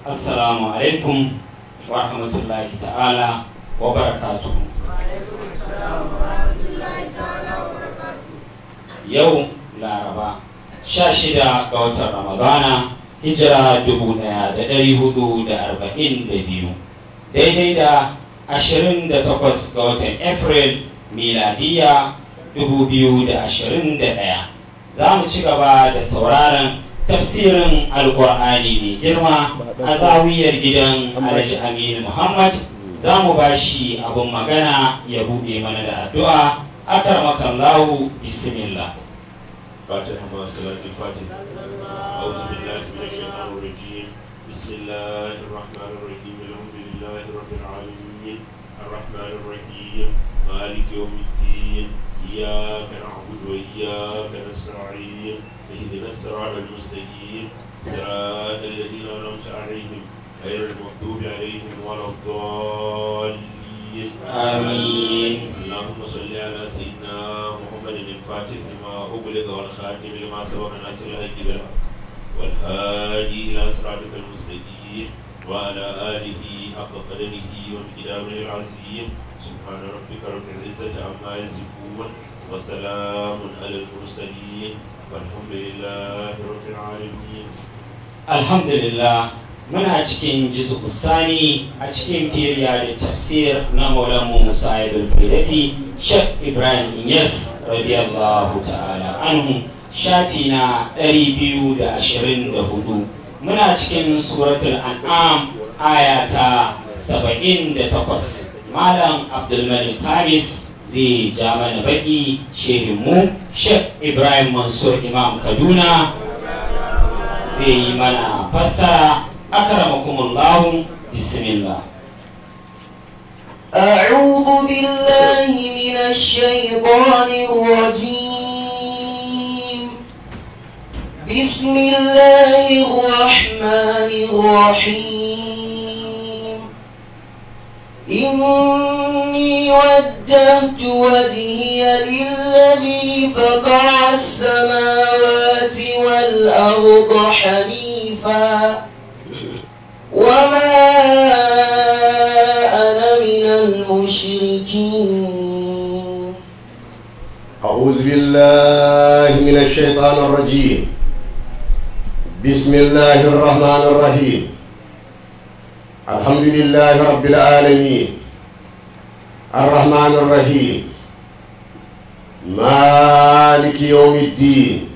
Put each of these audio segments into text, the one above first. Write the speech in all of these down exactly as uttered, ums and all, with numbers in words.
assalamu alaikum wa rahmatullahi ta'ala wa barakatuhu. Yau Laraba sha shida ga watan Ramadana hijira dubu ɗaya da ɗari hudu da arba'in da biyu daidai da ashirin da takwas ga watan April miladiya dubu biyu da ashirin da ɗaya. Za mu ci gaba da sauraron tafsirin alkur'ani mai girma a zawiyar gidan Alhaji Aminu Muhammad. Za mu ba shi abin magana ya buɗe mana da addu'a. Akarmakallahu, bismillah. فاتحة مع صلاة الفاتحة. أعوذ بالله من الشيطان الرجيم. بسم الله الرحمن الرحيم. الحمد لله رب العالمين الرحمن الرحيم مالك يوم الدين إياك نعبد وإياك نستعين اهدنا الصراط المستقيم صراط الذين أنعمت عليهم غير المغضوب عليهم ولا الضالين آمين. اللهم صل على سيدنا محمد الفاتح لما أغلق والخاتم لما سبق ناصر الحق بالحق والهادي إلى صراطك المستقيم وعلى آله حق قدره ومقداره العظيم. سبحان ربك رب العزة عما يصفون وسلام على المرسلين والحمد لله رب العالمين. الحمد لله. muna cikin jizu sani a cikin firiya da tafsir na maulanmu Musa ibn Faidati Sheikh Ibrahim Inyas radiyallahu ta'ala anhu, shafi na ɗari biyu da ashirin da hudu. Muna cikin suratul an'am aya ta saba'in da takwas. Malam Abdulmalik Khamis zai ja mana baki. Shehinmu Sheikh Ibrahim Mansur Imam Kaduna zai yi mana fassara. أكرمكم الله بسم الله. أعوذ بالله من الشيطان الرجيم. بسم الله الرحمن الرحيم. إني وجهت وجهي للذي فطر السماوات والأرض حنيفا وما أنا من المشركين. أعوذ بالله من الشيطان الرجيم. بسم الله الرحمن الرحيم. الحمد لله رب العالمين الرحمن الرحيم مالك يوم الدين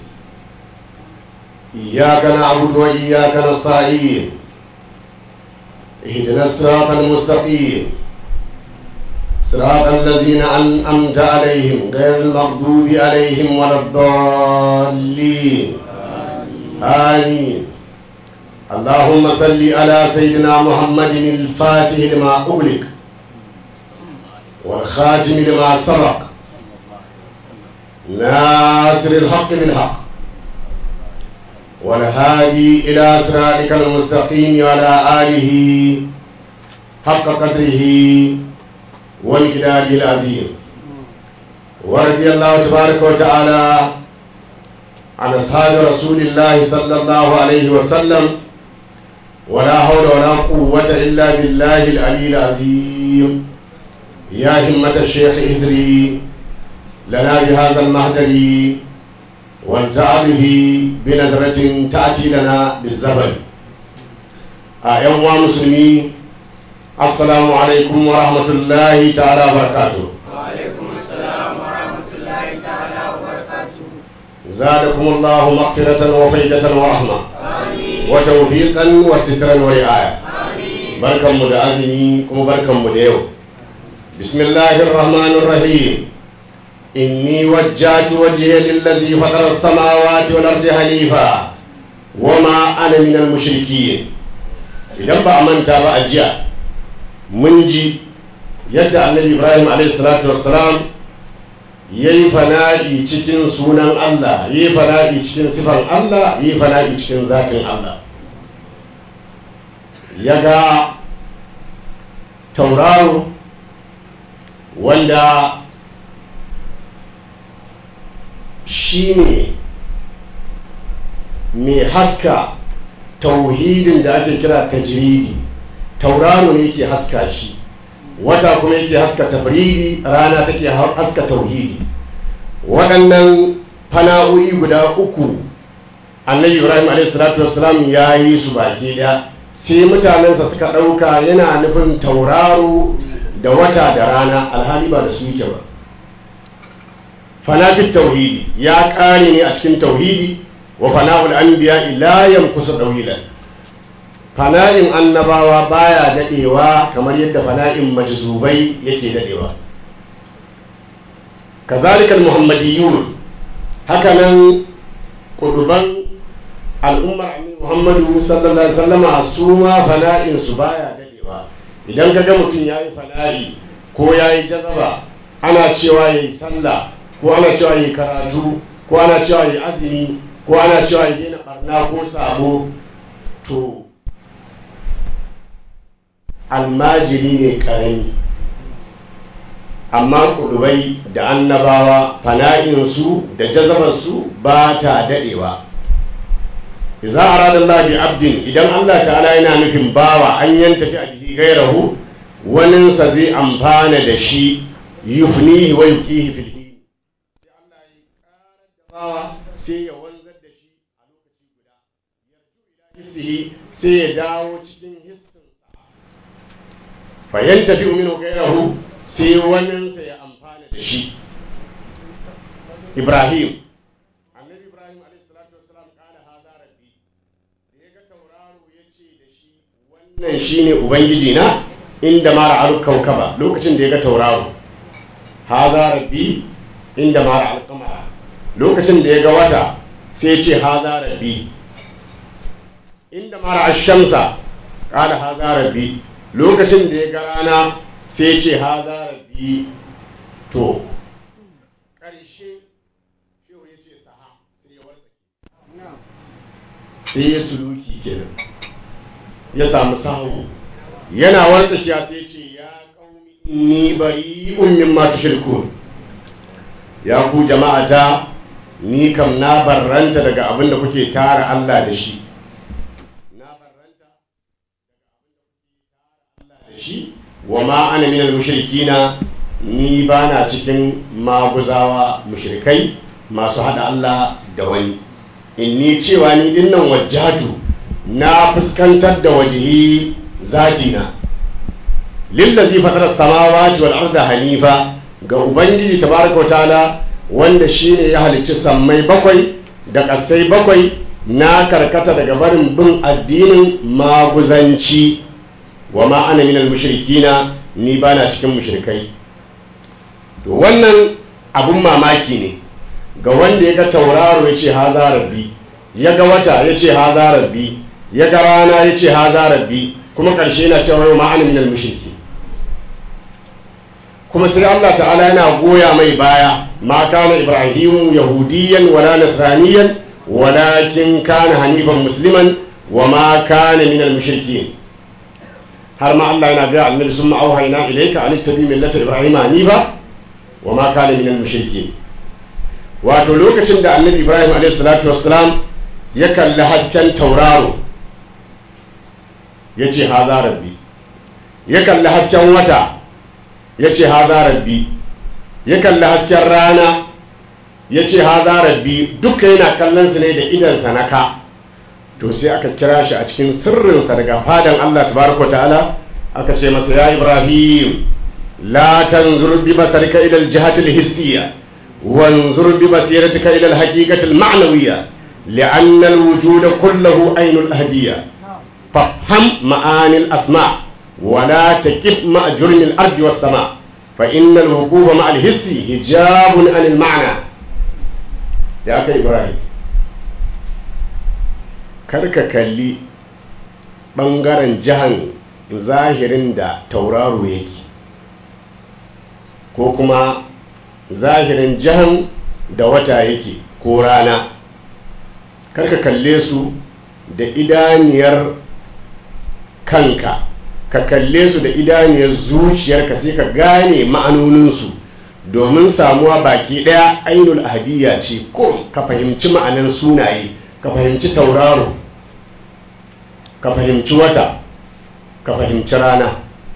إياك نعبد وإياك نستعين اهدنا الصراط المستقيم صراط الذين أنعمت عليهم غير المغضوب عليهم ولا الضالين آمين. اللهم صل على سيدنا محمد الفاتح لما أغلق والخاتم لما سبق ناصر الحق بالحق والهادي إلى صراطك المستقيم وعلى آله حق قدره ومقداره العظيم. ورضي الله تبارك وتعالى عن أصحاب رسول الله صلى الله عليه وسلم ولا حول ولا قوة إلا بالله العلي العظيم. يا همة الشيخ اهدري لنا بهذا المهدر وانتع به بنظرة تأتي لنا بالزبد. أيها المسلمين السلام عليكم ورحمة الله تعالى وبركاته. وعليكم السلام ورحمة الله تعالى وبركاته. زادكم الله مغفرة وفيدة ورحمة آمين. وتوفيقا وسترا ورعاية. آمين. بركة مدعزني كم بركة مدعو. بسم الله الرحمن الرحيم. إني وجهت وجهي للذي فطر السماوات والأرض حنيفا وما أنا من المشركين. idan ba a manta ba a jiya mun ji yadda annabi Ibrahim alayhi salatu wassalam yayi fana'i cikin sunan Allah, yayi fana'i cikin sifan Allah, yayi fana'i cikin zatin Allah. Ya ga tauraro wanda shi ne mai haska tauhidin da ake kira tajridi, tauraro ne yake haska shi, wata kuma yake haska tafridi, rana take haska tauhidi. Waɗannan fana'o'i guda uku annabi Ibrahim alayhi salatu wassalam ya yi su baki daya, sai mutanensa suka ɗauka yana nufin tauraro da wata da rana, alhali ba da su yake ba. fanafit tauhidi ya ƙare ne a cikin tauhidi, wa fana'ul anbiya la yankusu dawilan. fana'in annabawa baya dadewa kamar yadda fana'in majzubai yake dadewa. kazalika almuhammadiyun, hakanan kuduban al'ummar annabi Muhammadu sallallahu alaihi wasallama su ma fana'in su baya dadewa. idan kaga mutum yayi fana'i ko yayi jazaba, ana cewa yayi sallah, ko ana cewa yayi karatu, ko ana cewa yayi azumi, ko ana cewa yayi daina barna ko sabo, to almajiri ne karami. amma kudubai da annabawa fana'insu da jazabarsu ba ta dadewa. iza arada Allah bi abdin, idan Allah ta'ala yana nufin bawa an yanta fi abihi gairahu, waninsa zai amfana da shi, yufnihi wa yuqihi fil hin, sai Allah ya karar da bawa sai ya wanzar da shi a lokaci guda, yarju ila hissihi sai ya dawo cikin hissinsa, fa yantafi minhu gairahu, sai waninsa ya amfana da shi. Ibrahim, annabi Ibrahim alayhi salatu wassalam, kana haza rabbi, da ya ga tauraro ya ce da shi wannan shine ubangiji na, inda mara al kaukaba, lokacin da ya ga tauraro. haza rabbi inda mara al qamara, lokacin da ya ga wata sai ya ce haza rabbi. inda mara al shamsa kana haza rabbi, lokacin da ya ga rana sai ya ce haza rabbi. to ƙarshe shehu ya ce saha, sai ya wartsake, sai ya suluki kenan, ya samu sahu, yana wartsakiya sai ya ce ya qaumi inni bari'un mimma tushrikun, ya ku jama'ata ni kam na barranta daga abin da kuke tara Allah da shi, na barranta daga abin da kuke tara Allah da shi, wa ma ana minal mushrikina, ni ba na cikin maguzawa mushrikai masu hada Allah da wani. inni cewa ni dinnan wajjatu, na fuskantar da wajihi zatina, lillazi fatara samawati wal arda hanifa, ga ubangiji tabaraka wa ta'ala wanda shine ya halicci sammai bakwai da ƙasai bakwai, na karkata daga barin bin addinin maguzanci. wa ma ana minal mushrikina, ni bana cikin mushrikai. to wannan abun mamaki ne ga wanda ya ga tauraro ya ce haza rabbi, ya ga wata ya ce haza rabbi, ya ga rana ya ce haza rabbi, kuma ƙarshe yana cewa yau ma'ana minal mushriki. kuma sai Allah ta'ala yana goya mai baya, ma kana ibrahimu yahudiyan wala nasraniyan walakin kana hanifan musliman wa ma kana minal mushrikin. har ma Allah yana ga annabi summa auhayna ilayka an tabi millata ibrahima hanifa wa ma kana minal mushrikin. wato lokacin da annabi Ibrahim alayhi salatu wassalam ya kalli hasken tauraro ya ce haza rabbi, ya kalli hasken wata ya ce haza rabbi, ya kalli hasken rana ya ce haza rabbi, duka yana kallon su ne da idansa na ka. to sai aka kira shi a cikin sirrinsa daga fadan Allah tabaraka ta'ala, aka ce masa ya Ibrahim la tanzur bi basarika ila al-jihati al-hissiyya وانظر ببصيرتك إلى الحقيقة المعنوية لأن الوجود كله عين الأهدية فافهم معاني الأسماء ولا تكف مع جرم الأرض والسماء فإن الوقوف مع الحس حجاب عن المعنى. يا أخي إبراهيم karka kalli ɓangaren jihan zahirin da tauraro yake, ko kuma zahirin jihan da wata yake ko rana, karka kalle su da idaniyar kanka, ka kalle su da idaniyar zuciyarka sai ka gane ma'anoninsu, domin samuwa baki daya ainul ahadiyya ce, ko ka fahimci ma'anan sunaye, ka fahimci tauraro ka fahimci wata ka fahimci rana,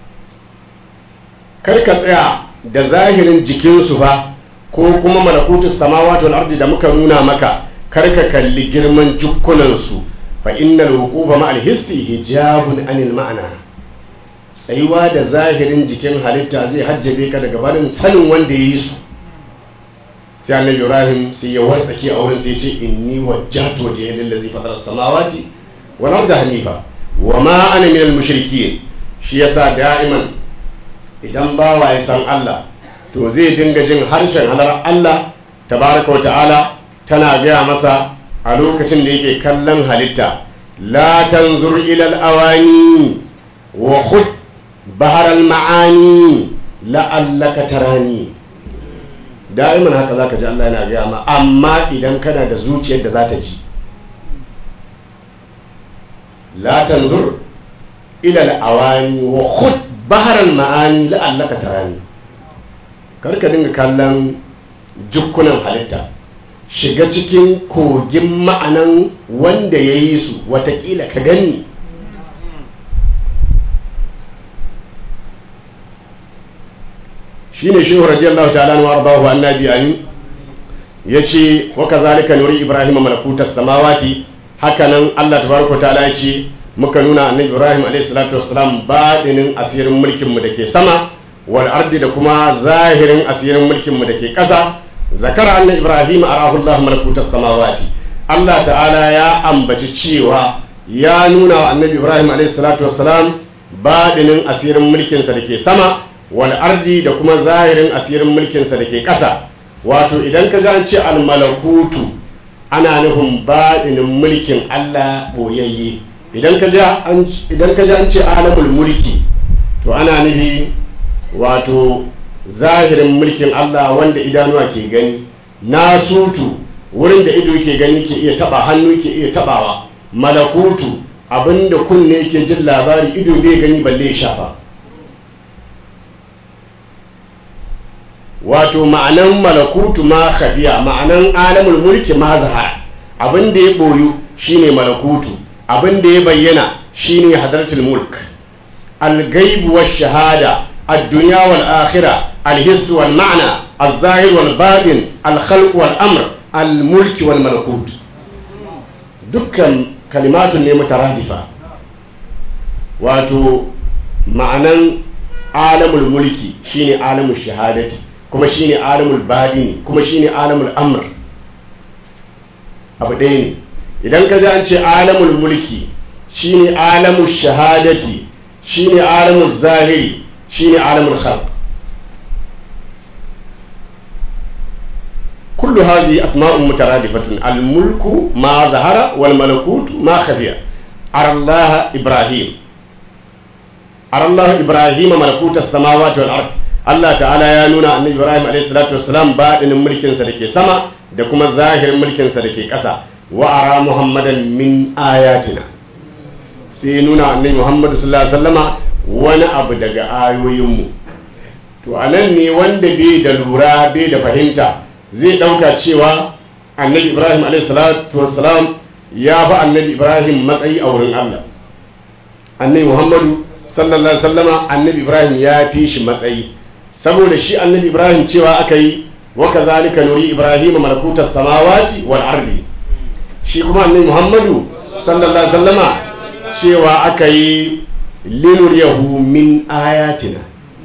kar ka tsaya da zahirin jikinsu ba ko kuma malakutus samawati wal ardi da muka nuna maka, kar ka kalli girman jukkunansu, fa innal wuqufa ma'al hissi hijabun anil ma'ana. Tsayuwa da zahirin jikin halitta zai hajjabe ka daga barin sanin wanda ya yi su. Sai annabi Ibrahim sai ya wartsake a wurin sai ya ce inni wajjahtu wajhiya lillazi fatara samawati wal arda hanifa wa ma ana minal mushrikeen. Shi yasa da'iman idan bawa ya san Allah to zai dinga jin harshen halar Allah tabaraka wa ta'ala tana gaya masa a lokacin da yake kallon halitta, la tanzur ila al-awani wa khud bahar al-ma'ani la'allaka tarani. da'iman haka zaka ji Allah yana gaya ma, amma idan kana da zuciyar da za ta ji. la tanzur ila al-awani wa khud bahar al-ma'ani la'allaka tarani. karka dinga kallon jukkunan halitta, shiga cikin kogin ma'anan wanda ya yi su, watakila ka gani. shi ne shehu radiyallahu ta'ala wa arbahu annabi amin ya ce wa kazalika nuri ibrahim malakutas samawati, hakanan Allah tabaraka ta'ala ya ce muka nuna annabi ibrahim alayhi salatu wassalam badinin asirin mulkin mu dake sama, wal ardi da kuma zahirin asirin mulkin mu dake ƙasa. zakara anna ibrahim arahu Allah malakutas samawati, Allah ta'ala ya ambaci cewa ya nuna wa annabi ibrahim alayhi salatu wassalam badinin asirin mulkin sa dake sama, wal ardi da kuma zahirin asirin mulkin sa dake ƙasa. Wato idan ka ji an ce al malakutu ana nufin badinin mulkin Allah boyayye. idan ka ji an idan ka ji an ce alamul mulki to ana nufi wato zahirin mulkin Allah wanda idanuwa ke gani, nasutu wurin da ido ke gani ke iya taba, hannu ke iya tabawa, malakutu abinda kunne ke jin labari ido bai gani balle ya shafa. wato ma'anan malakutu ma khafiya, ma'anan alamul mulki ma zahara, abinda ya boyu shine malakutu, abinda ya bayyana shine hadratul mulk. al-ghaib wash shahada, الدنيا والآخرة، الحس والمعنى، الظاهر والباطن، الخلق والأمر، الملك والملكوت. دكان كلمات مترادفة. واتو معنى عالم الملك شيني عالم الشهادة، كما شيني عالم الباطن، كما شيني عالم الأمر. أبدين إذا كذا أنت عالم الملك شيني عالم الشهادة، شيني عالم الظاهر، شيني عالم الخلق. كل هذه أسماء مترادفة، الملك ما ظهر والملكوت ما خفي. أرى الله إبراهيم أرى الله إبراهيم ملكوت السماوات والأرض. الله تعالى يا نونا أن إبراهيم عليه الصلاة والسلام بعد ملك سلكي سما دكما ظاهر ملك سلكي كسا. وأرى محمدا من آياتنا، سينونا أن محمد صلى الله عليه وسلم wani abu daga ayoyinmu. To anan ne wanda bai da lura bai da fahimta zai dauka cewa annabi Ibrahim alaihi salatu wassalam ya fi annabi Ibrahim matsayi a wurin Allah. Annabi Muhammadu sallallahu alaihi wasallama annabi Ibrahim ya fi shi matsayi, saboda shi annabi Ibrahim cewa aka yi wa kazalika nuri Ibrahim malakutas samawati wal ardi. Shi kuma annabi Muhammadu sallallahu alaihi wasallama cewa aka yi linuriyahu min ayatina,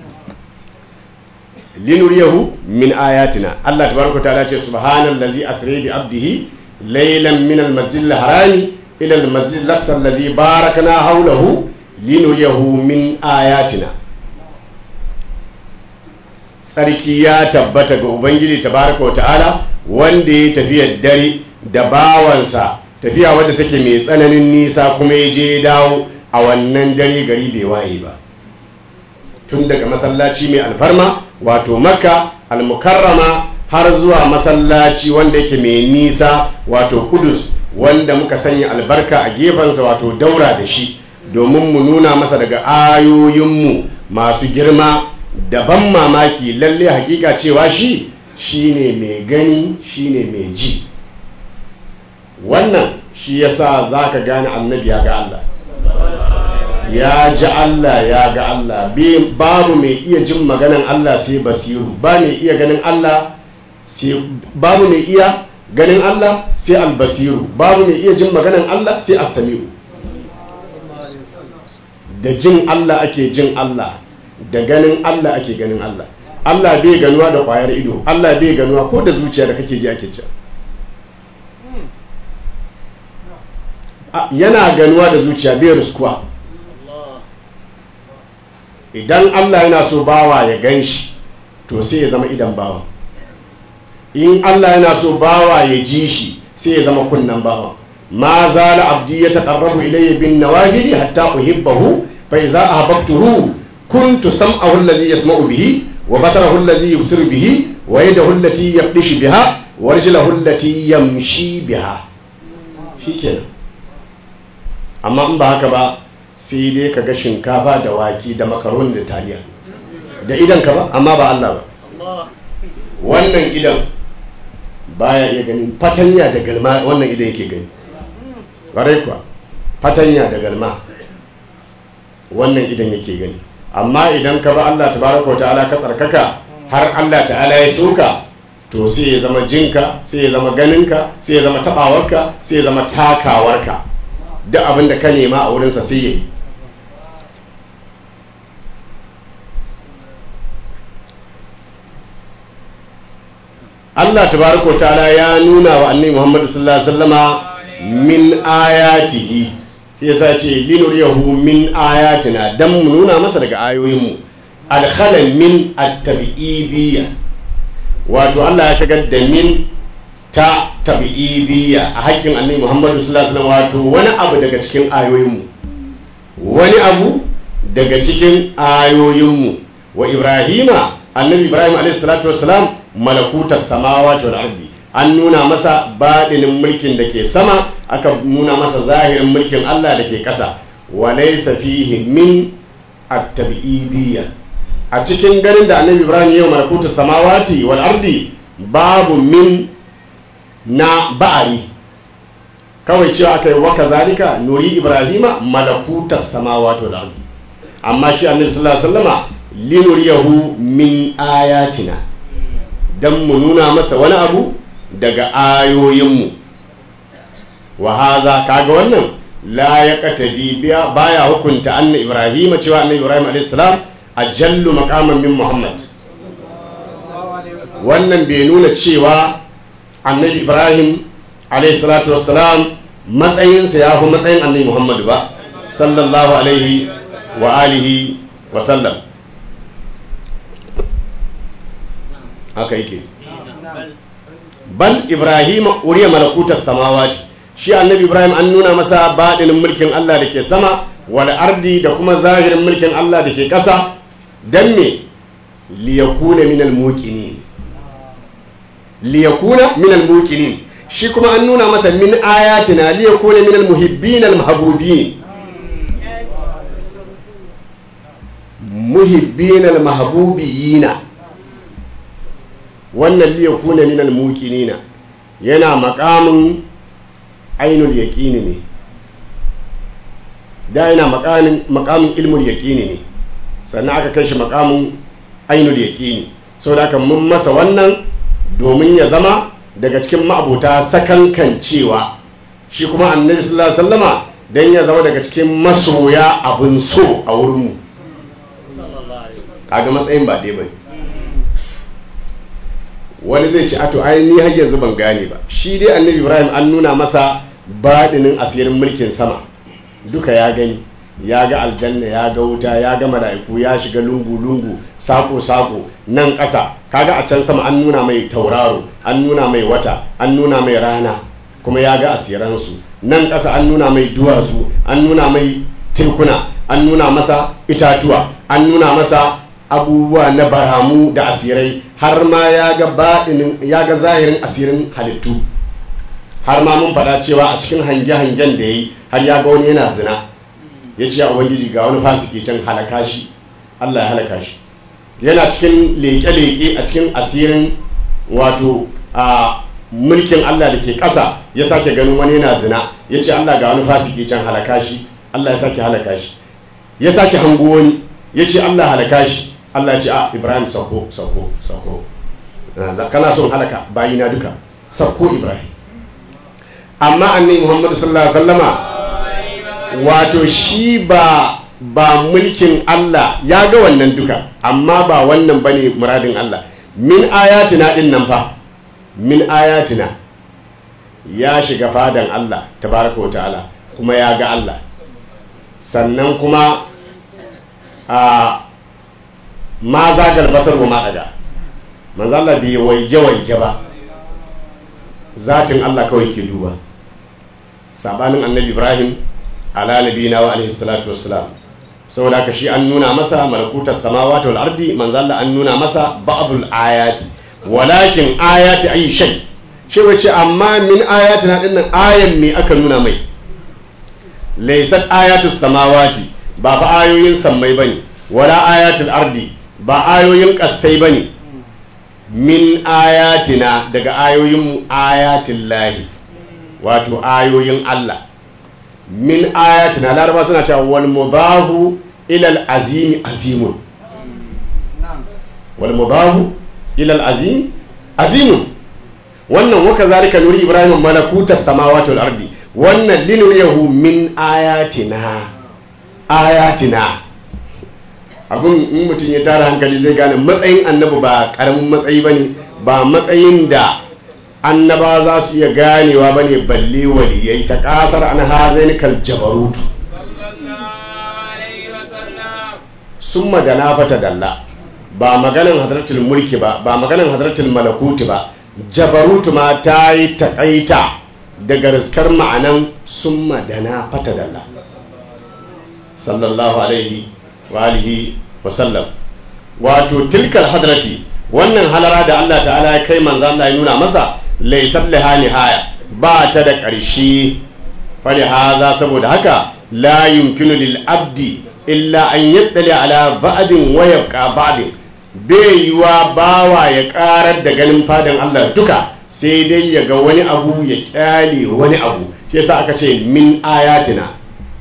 linuriyahu min ayatina. Allah tabaraka ta'ala ce subhanallazi asra bi abdihi laylan min almasjidil harami ila almasjidil aqsa allazi barakna hawlahu linuriyahu min ayatina. Sarki ya tabbata ga ubangiji tabaraka wa ta'ala wanda ya tafiya dare da bawansa, tafiya wadda take mai tsananin nisa, kuma ya je dawo a wannan dare gari bai waye ba, tun daga masallaci mai alfarma wato Makka al-Mukarrama har zuwa masallaci wanda yake mai nisa wato Kudus, wanda muka sanya albarka a gefensa wato daura da shi, domin mu nuna masa daga ayoyinmu masu girma da ban mamaki lalle hakika cewa shi shine mai gani shine mai ji. Wannan shi yasa zaka gane annabi ya ga Allah. ya ji Allah ya ga Allah. Babu mai iya jin maganan Allah sai basiru, ba mai iya ganin Allah sai babu mai iya ganin Allah sai albasiru, babu mai iya jin maganan Allah sai as-sami'u. Da jin Allah ake jin Allah, da ganin Allah ake ganin Allah. Allah bai ganuwa da kwayar ido, Allah bai ganuwa ko da zuciya da kake ji ake ci. Yana ganuwa da zuciya bai ruskuwa. Idan Allah yana so bawa ya gan shi to sai ya zama idan bawa. In Allah yana so bawa ya ji shi sai ya zama kunnan bawa. Ma zala abdi ya taqarrabu ilayya bin nawafili hatta uhibbahu fa idza ahbabtuhu kuntu sam'ahu alladhi yasma'u bihi wa basarahu alladhi yubsiru bihi wa yadahu allati yabdishu biha wa rijluhu allati yamshi biha. Shikenan. Amma in ba haka ba sai dai ka ga shinkafa da waki da makaroni da taliya da idan ka ba, amma ba Allah ba. Wannan idan baya iya ganin fatanya da galma, wannan idan yake gani ƙwarai kuwa, fatanya da galma wannan idan yake gani. Amma idan ka ba Allah tabaraka wa ta'ala ka tsarkaka har Allah ta'ala ya soka, to sai ya zama jinka, sai ya zama ganinka, sai ya zama tabawarka, sai ya zama takawarka. Duk abin da ka nema a wurinsa sai ya yi. Allah tabaraka wa ta'ala ya nuna wa annabi Muhammad sallallahu alaihi wasallama min ayatihi, sai yasa ce linuriyahu min ayatina, dan mu nuna masa daga ayoyinmu. Alkhala min at-tabi'idiyya, wato Allah ya shigar da min ta tabi'idiyya a haƙƙin annabi Muhammad sallallahu alaihi wasallam, wato wani abu daga cikin ayoyinmu, wani abu daga cikin ayoyinmu. Wa Ibrahima, annabi Ibrahim alaihi salatu wassalam, malakutas samawati wal ardi, an nuna masa baɗinin mulkin da ke sama, aka nuna masa zahirin mulkin Allah da ke ƙasa. Wa laysa fihi min at-tabi'idiyya, a cikin ganin da annabi Ibrahim yau malakutas samawati wal ardi babu min na ba'ari, kawai cewa aka yi wa kazalika nuri Ibrahima malakutas samawati wal ardi. Amma shi annabi sallallahu alaihi wasallama linuriyahu min ayatina, dan mu nuna masa wani abu daga ayoyinmu. Wa haza, kaga wannan la yaqtadi biya, baya hukunta anna Ibrahim, cewa annabi Ibrahim alayhi salam ajallu maqaman min Muhammad. Wannan bai nuna cewa annabi Ibrahim alayhi salatu wassalam matsayinsa ya fi matsayin annabi Muhammad ba sallallahu alaihi wa alihi wa sallam. Haka yake. Bal Ibrahim uriya malakutas samawati, shi annabi Ibrahim an nuna masa baɗinin mulkin Allah da ke sama, wal ardi, da kuma zahirin mulkin Allah da ke ƙasa. Dan me? Liyakuna minal muqinin, liyakuna minal muqinin. Shi kuma an nuna masa min ayatina liyakuna minal muhibbin al mahbubin, muhibbin al mahbubiyina. Wannan liyakuna minal muqinina yana maqamin ainul yaqini ne, da yana maqamin maqamin ilmul yaqini ne, sannan aka kai shi maqamin ainul yaqini. Saboda haka mun masa wannan domin ya zama daga cikin ma'abuta sakankan cewa, shi kuma annabi sallallahu alaihi wasallama dan ya zama daga cikin masoya abin so a wurin mu. Kaga matsayin ba dai bane. Wani zai ce ato ai ni har yanzu ban gane ba. Shi dai annabi Ibrahim an nuna masa baɗinin asirin mulkin sama duka ya gani, ya ga aljanna, ya ga wuta, ya ga mala'iku, ya shiga lungu-lungu, sako-sako, nan ƙasa. Kaga a can sama an nuna mai tauraro, an nuna mai wata, an nuna mai rana, kuma ya ga asiransu. Nan ƙasa an nuna mai duwatsu, an nuna mai tekuna, an nuna masa itatuwa, an nuna masa abubuwa na baramu da asirai, har ma ya ga baɗinin, ya ga zahirin asirin halittu. Har ma mun faɗa cewa a cikin hange-hangen da ya yi, har ya ga wani yana zina. Ya ce a Ubangiji ga wani fasiki can, halaka shi, Allah ya halaka shi. Yana cikin leƙe-leƙe a cikin asirin wato a mulkin Allah da ke ƙasa, ya sake ganin wani yana zina. Ya ce Allah ga wani fasiki can, halaka shi, Allah ya sake halaka shi. ya sake hango wani ya ce Allah halaka shi. Allah ya ce a Ibrahim sauko sauko sauko kana son halaka bayina duka sauko Ibrahim. Amma annabi Muhammad sallallahu alaihi wasallama wato shi ba ba mulkin Allah ya ga wannan duka, amma ba wannan bane muradin Allah. Min ayatina din nan fa min ayatina ya shiga fadan Allah tabaraka wa ta'ala kuma ya ga Allah, sannan kuma a ma zagal basar wa ma daga manzo Allah bai waige waige ba, zatin Allah kawai ke duba. Sabanin annabi Ibrahim ala nabiyina wa alaihi salatu wassalam, saboda haka shi an nuna masa malakutas samawati wal ardi, manzo Allah an nuna masa ba'dul ayati, walakin ayati ayi shay shi wace amma min ayatina dinnan ayan me aka nuna mai. Laysat ayatus samawati ba fa ayoyin sammai bane, wala ayatul ardi ba ayoyin kasai bane. Min ayatina daga ayoyin mu ayatul lahi, wato ayoyin Allah. Min ayatina laraba suna cewa wal mubahu ila al azimi azimun, wal mubahu ila al azim azimun. Wannan waka zalika nuri Ibrahim malakutas samawati wal ardi, wannan linuriyahu min ayatina ayatina. Abun in mutum ya tara hankali zai gane matsayin annabi ba karamin matsayi bane, ba matsayin da annaba za su iya ganewa bane balle waliyai. ta kasar an hazain kal jabarutu summa dana fata dalla, ba maganan hadratul mulki ba, ba maganan hadratul malakuti ba. Jabarutu ma ta yi taƙaita daga riskar ma'anan summa dana fata dalla sallallahu alaihi wa alihi wa sallam. Wato tilkal hadrati, wannan halara da Allah ta'ala ya kai manzo Allah ya nuna masa, laysat laha nihaya, ba ta da ƙarshe. fali haza, saboda haka la yumkinu lil abdi illa an yattali ala ba'din wa yabqa ba'din, bai yiwa bawa ya karar da ganin fadan Allah duka, sai dai ya ga wani abu ya kyale wani abu. shi yasa aka ce min ayatina,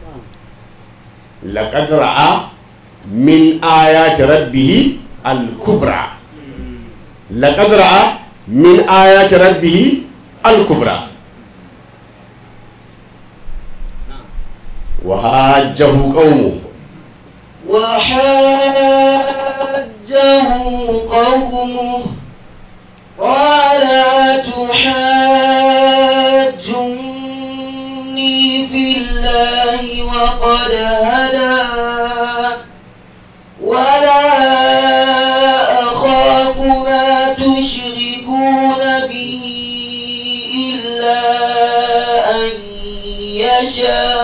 laqad ra'a min ayati rabbih al-kubra, laqad ra'a min ayati rabbih al-kubra. wa hajjahu qawmu wa hajjahu qawmu qala tuhajjuni billahi wa qad hada wa la akhafu ma tushrikuna bihi illa an yasha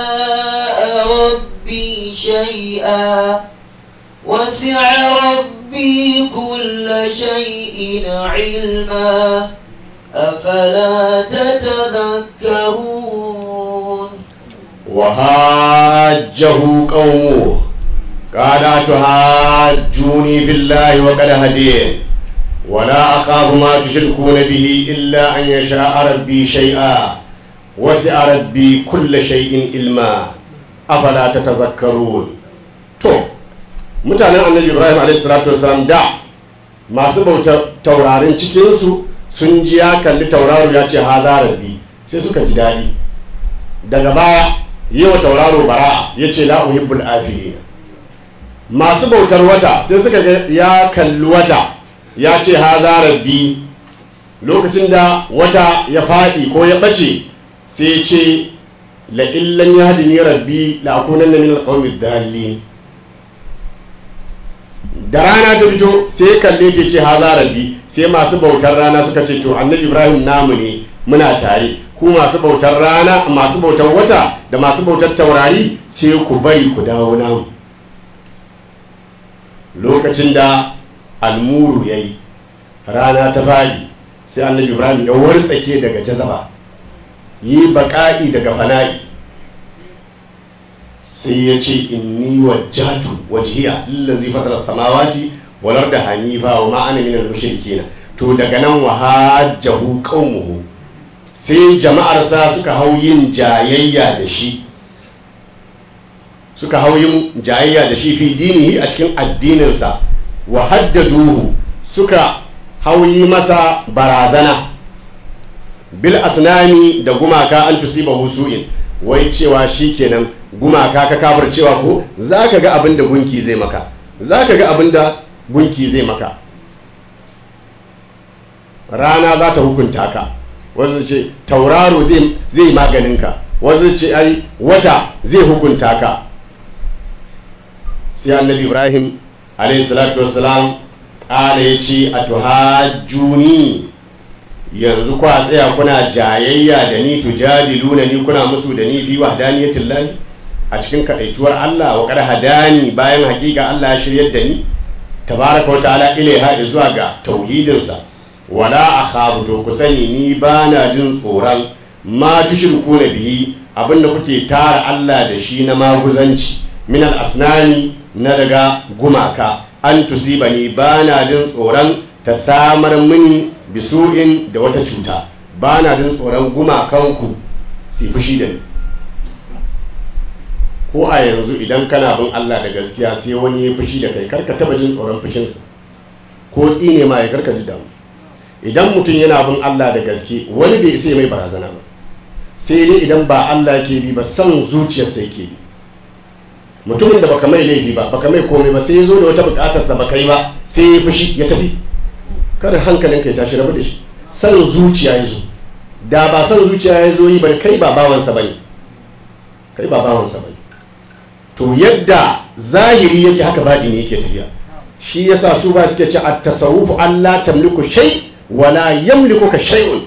ربي شيئا وسع ربي كل شيء علما أفلا تتذكرون. وحاجه قومه قال تحاجوني في الله وقد هدين ولا أخاف ما تشركون به إلا أن يشاء ربي شيئا وسع ربي كل شيء علما afala ta tazakkarun. To mutanen annabi Ibrahim alaihi salatu wasalam da masu bautar taurarin cikinsu sun ji ya kalli tauraro ya ce haza rabbi, sai suka ji daɗi. Daga baya yi wa tauraro bara ya ce la uhibbul afilina. Masu bautar wata sai suka ga ya kalli wata ya ce haza rabbi, lokacin da wata ya faɗi ko ya ɓace sai ya ce la'in lam yahdini rabbi la'akunanna min alqawmi ad-dallin. Da rana ta fito sai kalle ta ce haza rabbi, sai masu bautar rana suka ce to annabi Ibrahim namu ne muna tare, ku masu bautar rana masu bautar wata da masu bautar taurari sai ku bari ku dawo namu. Lokacin da almuru yayi rana ta fadi sai annabi Ibrahim ya wartsake daga jazaba, yi baƙa'i daga fana'i, sai ya ce inni wajjatu wajhiya lillazi fatara samawati wal arda hanifa wa ma ana minal mushrikeen. To daga nan wa hajjahu qaumuhu, sai jama'ar sa suka hau yin jayayya da shi. suka hauyi jayayya da shi fi dinihi a cikin addininsa wa haddaduhu suka hauyi masa barazana bil asnami da gumaka an tusiba husu'in wai cewa shikenan gumaka ka kafir cewa ko zaka ga abin da gunki zai maka zaka ga abin da gunki zai maka rana za ta hukunta ka wasu ce tauraro zai zai maganinka wasu ce ai wata zai hukunta ka sai annabi ibrahim alayhi salatu wassalam ƙala ya ce a tuhajjuni yanzu kwa tsaya kuna jayayya da ni tujadiluna ni kuna musu da ni fi wahdaniyatin lahi a cikin kadaituwar Allah wa qad hadani bayan hakika Allah ya shiryar da ni tabaraka wa ta'ala ilaiha zuwa ga tauhidinsa wala akhafu to ku sani ni bana jin tsoron ma tushrikuna bihi abinda kuke tara Allah da shi na maguzanci min al-asnani na daga gumaka an tusibani bana jin tsoron ta samar mini bisu'in da wata cuta bana jin tsoron gumakanku su fushi da ni ko a yanzu idan kana bin Allah da gaskiya sai wani ya fushi da kai karka taba jin tsoron fushinsa ko tsine ma ya karka ji damu idan mutum yana bin Allah da gaske wani bai isa mai barazana ba sai dai idan ba Allah ke bi ba san zuciyarsa yake bi mutumin da baka mai laifi ba baka mai komai ba sai ya zo da wata bukatarsa baka yi ba sai ya fushi ya tafi kada hankalinka ya tashi rabu da shi san zuciya ya zo da ba san zuciya ya zo yi ba kai ba bawansa bane kai ba bawansa bane to yadda zahiri yake haka baɗi ne yake tafiya shi yasa su ba suke ce at-tasawuf Allah tamliku shay wala yamlikuka shay'un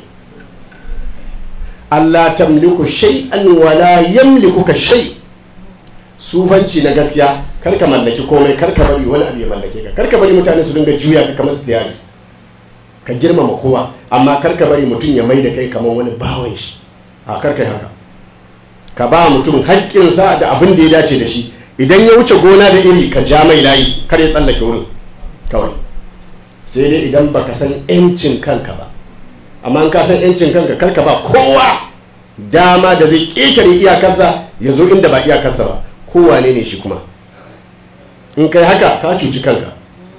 Allah tamliku shay'an wala yamlikuka shay sufanci na gaskiya karka mallaki komai karka bari wani abu ya mallake ka karka bari mutane su dinga juya ka kamar stiyari ka girmama kowa amma karka bari mutum ya mai da kai kamar wani bawan shi a karka haka ka ba mutum haƙƙinsa da abin da ya dace da shi idan ya wuce gona da iri ka ja mai layi kar ya tsallake wurin kawai sai dai idan baka san yancin kanka ba amma in ka san yancin kanka karka ba kowa dama da zai ƙetare iyakarsa ya zo inda ba iyakarsa ba kowa ne ne shi kuma in kai haka ka cuci kanka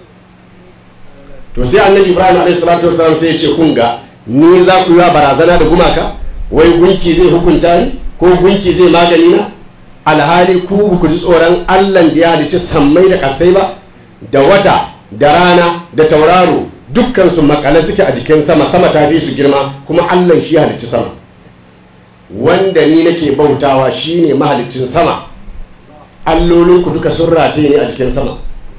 to sai annabi ibrahim alaihi salatu wasallam sai ya ce kun ga ni za ku yi wa barazana da gumaka wai gunki zai hukunta ni ko gunki zai magani na alhali ku ku ji tsoron Allah da ya halicci sammai da kasai ba da wata da rana da tauraro dukkan su makale suke a jikin sama sama ta fi su girma kuma Allah shi ya halicci sama wanda ni nake bautawa shine mahaliccin sama allolinku duka sun rataye ne a jikin sama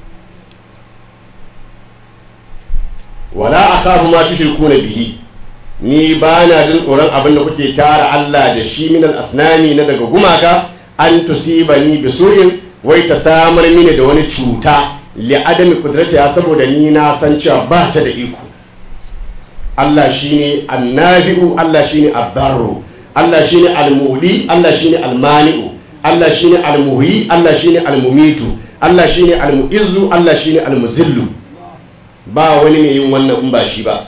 wala akhafu ma tushrikuna bihi ni ba na jin tsoron abin da kuke tara Allah da shi min al-asnami na daga gumaka an tusibani bisu'in wai ta samar mini da wani cuta li adami qudratiha saboda ni na san cewa ba ta da iko Allah shine annabi'u Allah shine ad-darru Allah shine al-muli Allah shine al-mani'u Allah shine al-muhyi Allah shine al-mumitu Allah shine al-mu'izzu Allah shine al-muzillu ba wani mai yin wannan in ba shi ba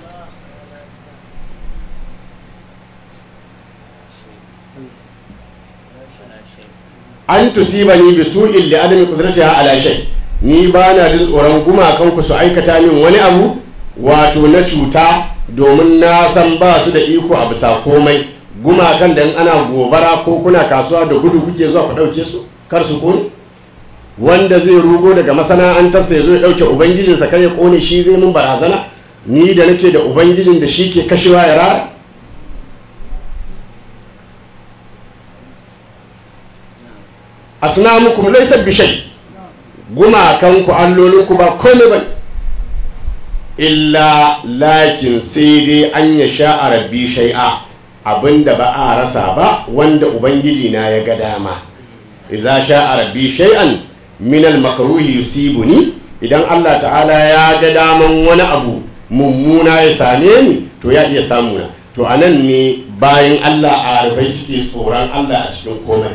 an tusibani bi su'in li adami qudratiha ala shay ni ba na jin tsoron gumakan ku su aikata min wani abu wato na cuta domin na san ba su da iko a bisa komai gumakan da in ana gobara ko kuna kasuwa da gudu kuke zuwa ku dauke su kar su kone wanda zai rugo daga masana'antarsa ya zo ya dauke ubangijinsa kar ya kone shi zai mun barazana ni da nake da ubangijin da shi ke kashewa ya rara asnamukum laysa bi shay gumakanku allolinku ba komai ba illa lakin sai dai an ya sha rabbi shay'a abinda ba a rasa ba wanda ubangiji na ya ga dama idza sha rabbi shay'an min al makruhi yusibuni idan Allah ta'ala ya ga daman wani abu mummuna ya same ni to ya iya samu na to anan ne bayan Allah a arfai suke tsoron Allah a cikin komai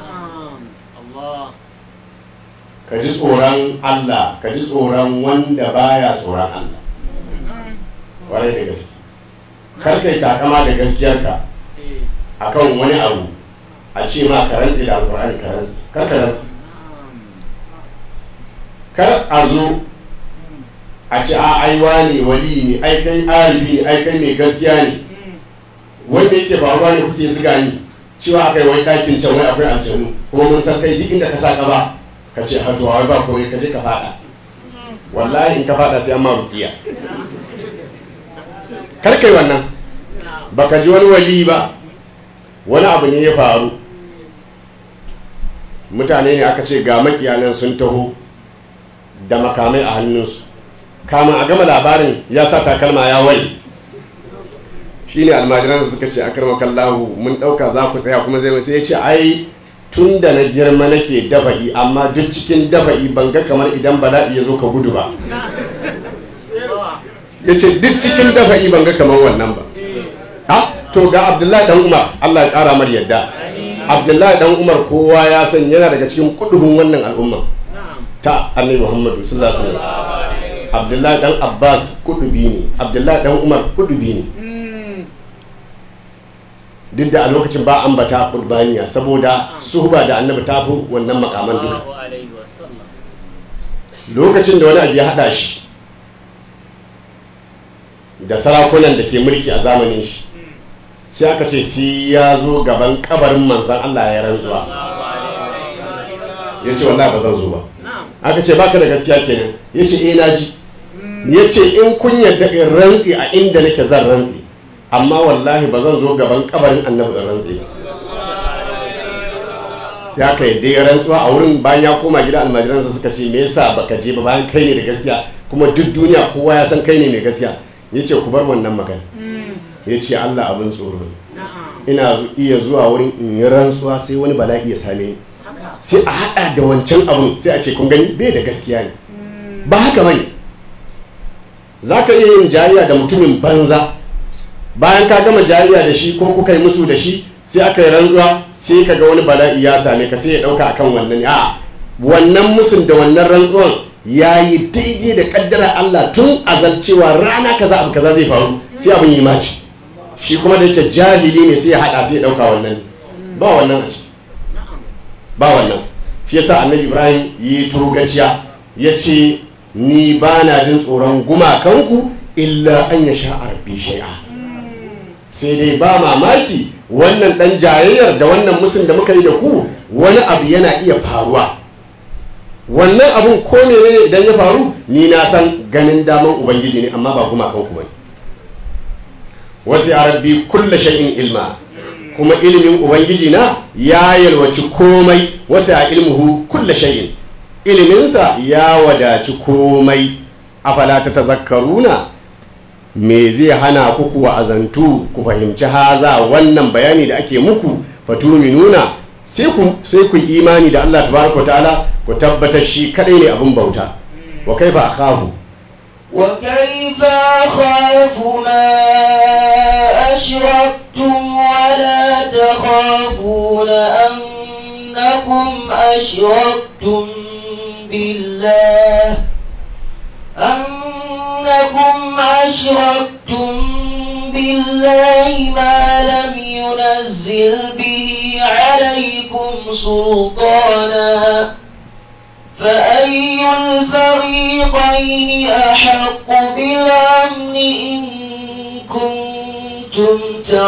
ka ji tsoron Allah ka ji tsoron wanda baya tsoron Allah warai da gaske kar kai takama da gaskiyarka akan wani abu a ce ma ka rantse da alqur'ani ka rantse kar ka rantse kar a zo a ce a aiwa ne wali ne ai kai arifi ne ai kai mai gaskiya ne wanda yake faruwa ne kuke ziga ni cewa akai wai dakin can wai akwai aljanu kuma mun san kai duk inda ka saka ba ka ce hatu wai ba kawai ka je ka fada wallahi in ka fada sai an ma rukiya kar kai wannan baka ji wani wali ba wani abu ne ya faru mutane ne aka ce ga makiyanan sun taho da makamai a hannunsu kamun a gama labarin ya sa takalma ya wani shi ne almajiran suka ce akarmakallahu mun ɗauka za ku tsaya kuma zai sai ya ce ai tun da na girma nake dafa'i amma duk cikin dafa'i ban ga kamar idan bala'i ya zo ka gudu ba ya ce duk cikin dafa'i ban ga kamar wannan ba ha to ga abdullahi dan umar Allah ya ƙara mar yadda abdullahi dan umar kowa ya san yana daga cikin kudubin wannan al'umma ta annabi muhammadu sallallahu alaihi wasallam abdullahi dan abbas kudubi ne abdullahi dan umar kudubi ne duk da a lokacin ba ambata kurbaniya saboda suhba da annabi ta fi wannan makaman duka lokacin da wani abu ya hada shi da sarakunan da ke mulki a zamanin shi sai aka ce sai ya zo gaban kabarin manzan Allah ya rantsuwa ya ce wallahi ba zan zo ba aka ce baka da gaskiya kenan ya ce eh na ji ya ce in kun yarda in rantsi a inda nake zan rantsi amma wallahi ba zan zo gaban kabarin annabi in rantsi sai aka yadda ya rantsuwa a wurin bayan ya koma gida almajiransa suka ce me yasa baka je ba bayan kai ne da gaskiya kuma duk duniya kowa ya san kai ne mai gaskiya ya ce ku bar wannan magana ya ce Allah abin tsoro ne ina iya zuwa wurin in yi rantsuwa sai wani bala'i ya same ni sai a haɗa da wancan abun sai a ce kun gani bai da gaskiya ne ba haka bane za ka iya yin jariya da mutumin banza bayan ka gama jariya da shi ko kuka yi musu da shi sai aka yi rantsuwa sai ka ga wani bala'i ya same ka sai ya ɗauka akan wannan a wannan musun da wannan rantsuwan ya yi daidai da kaddara Allah tun azalcewa rana kaza abu kaza zai faru sai abin yi maci shi kuma da yake jahili ne sai ya haɗa sai ya ɗauka wannan ba wannan a ciki ba wannan shi yasa annabi Ibrahim yi togaciya ya ce ni ba na jin tsoron gumakanku illa an ya sha rabbi shay'a sai dai ba mamaki wannan dan jayayyar da wannan musun da muka yi da ku wani abu yana iya faruwa wannan abun ko ne idan ya faru ni na san ganin daman ubangiji ne amma ba gumakanku bane wasi rabbi kullu shay'in ilma kuma ilimin ubangiji na ya yalwaci komai wasu a ilmuhu kulla shay'in iliminsa ya wadaci komai afala ta tazakkaruna me zai hana ku kuwa azantu ku fahimci haza wannan bayani da ake muku fatuminuna sai ku sai ku imani da Allah tabaraka ta'ala ku tabbatar shi kadai ne abun bauta wa kaifa akhafu wa kaifa akhafu ma ashraktum ولا تخافون أنكم أشركتم بالله أنكم أشركتم بالله ما لم ينزل به عليكم سلطانا فأي الفريقين أحق بالأمن إن كنتم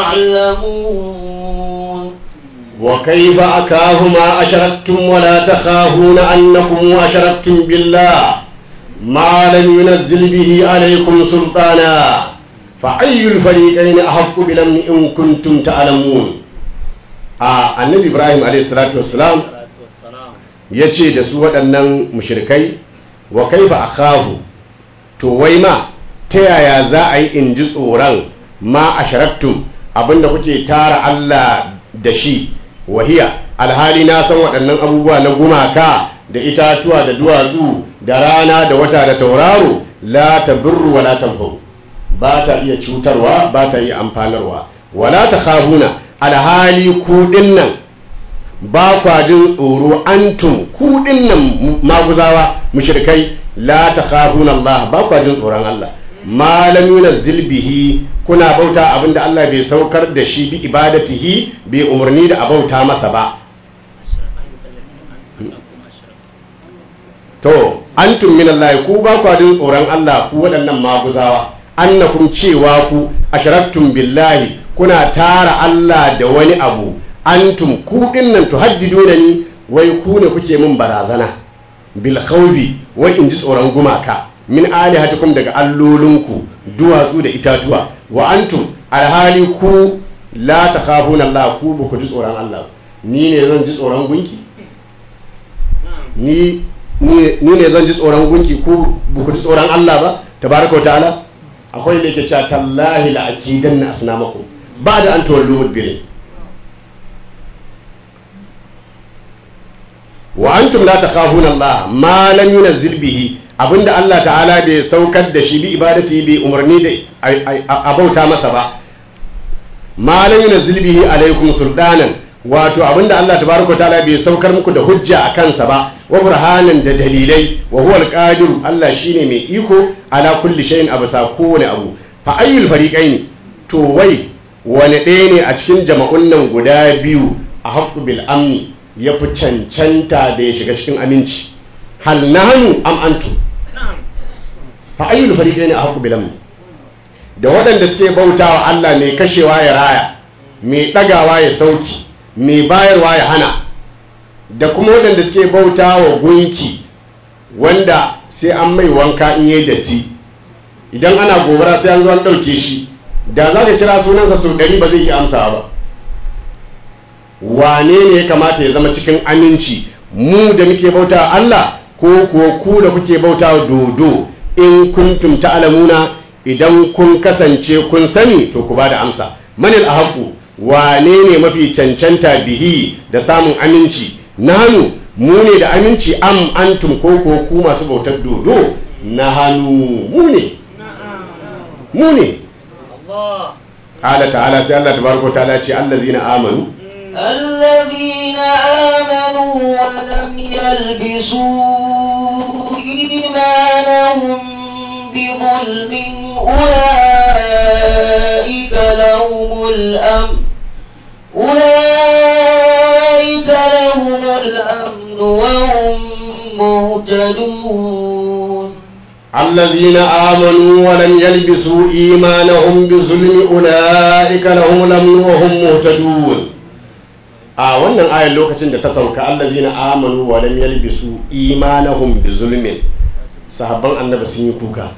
تعلمون وكيف أكاه ما أشركتم ولا تخافون أنكم أشركتم بالله ما لم ينزل به عليكم سلطانا فأي الفريقين أحق بالأمن إن كنتم تعلمون آه النبي إبراهيم عليه الصلاة والسلام yace da su waɗannan mushrikai wa kaifa akhahu to wai ma ta yaya za a yi in ji tsoron ma asharaktum abinda kuke tara Allah da shi wahiya alhali na san waɗannan abubuwa na gumaka da itatuwa da duwatsu da rana da wata da tauraro la taburru wala tanfa'u ba ta iya cutarwa ba ta iya amfanarwa wala takhafuna alhali ku dinnan ba kwa jin tsoro antum ku dinnan maguzawa mushrikai la takhafuna Allah ba kwa jin tsoron Allah ma lam yunzil bihi kuna bauta abinda Allah bai saukar da shi bi ibadatihi bai umarni da a bauta masa ba. To antum minallahi ku ba ku jin tsoron Allah ku waɗannan maguzawa annakum cewa ku asharaktum billahi kuna tara Allah da wani abu antum ku dinnan tuhaddiduna ni wai ku ne kuke min barazana bil khawfi wai in ji tsoron gumaka min alihatikum daga allolinku duwatsu da itatuwa wa antum alhali ku la takhafuna Allah ku ba ku ji tsoron Allah ni ne zan ji tsoron gunki ni ni ne zan ji tsoron gunki ku ba ku ji tsoron Allah ba tabaraka wa ta'ala akwai da yake cewa tallahi la akidanna asnamakum ba'da an tawallu mudbirin wa antum la takhafuna Allah ma lam yunzil bihi abinda Allah ta'ala bai saukar da shi bi ibadati bi umarni da a bauta masa ba ma lam yunzil bihi alaikum sultanan wato abinda Allah tabaraka ta'ala bai saukar muku da hujja a kansa ba wa burhanan da dalilai wa huwa alqadir Allah shine mai iko ala kulli shay'in abasa kowane abu fa ayyul fariqaini to wai wani ɗaya ne a cikin jama'un nan guda biyu a haqqu bil amni ya fi cancanta da ya shiga cikin aminci hal nahnu am antum fa ayyul fariqaini ahqqu bil amni da waɗanda suke bautawa Allah mai kashewa ya raya mai ɗagawa ya sauki mai bayarwa ya hana da kuma waɗanda suke bautawa gunki wanda sai an mai wanka in yi datti idan ana gobara sai an zo an ɗauke shi da za ka kira sunansa sau ɗari ba zai yi amsa ba wane ne ya kamata ya zama cikin aminci mu da muke bauta Allah ko kuwa ku da kuke bauta dodo in kuntum ta'lamuna idan kun kasance kun sani to ku bada amsa manil ahqu wane ne mafi cancanta bihi da samun aminci nanu mu ne da aminci am antum ko ko ku masu bautar dodo nahanu mu ne mu ne Allah ta'ala sai Allah tabaraka ta'ala ce allazina amanu الذين آمنوا ولم يلبسوا إيمانهم بظلم أولئك لهم الأمن أولئك لهم الأمن وهم مهتدون الذين آمنوا ولم يلبسوا إيمانهم بظلم أولئك لهم الأمن وهم مهتدون a wannan ayar lokacin da ta sauka allazina amanu wa lam yalbisu imanahum bi zulmin sahabban annabi sun yi kuka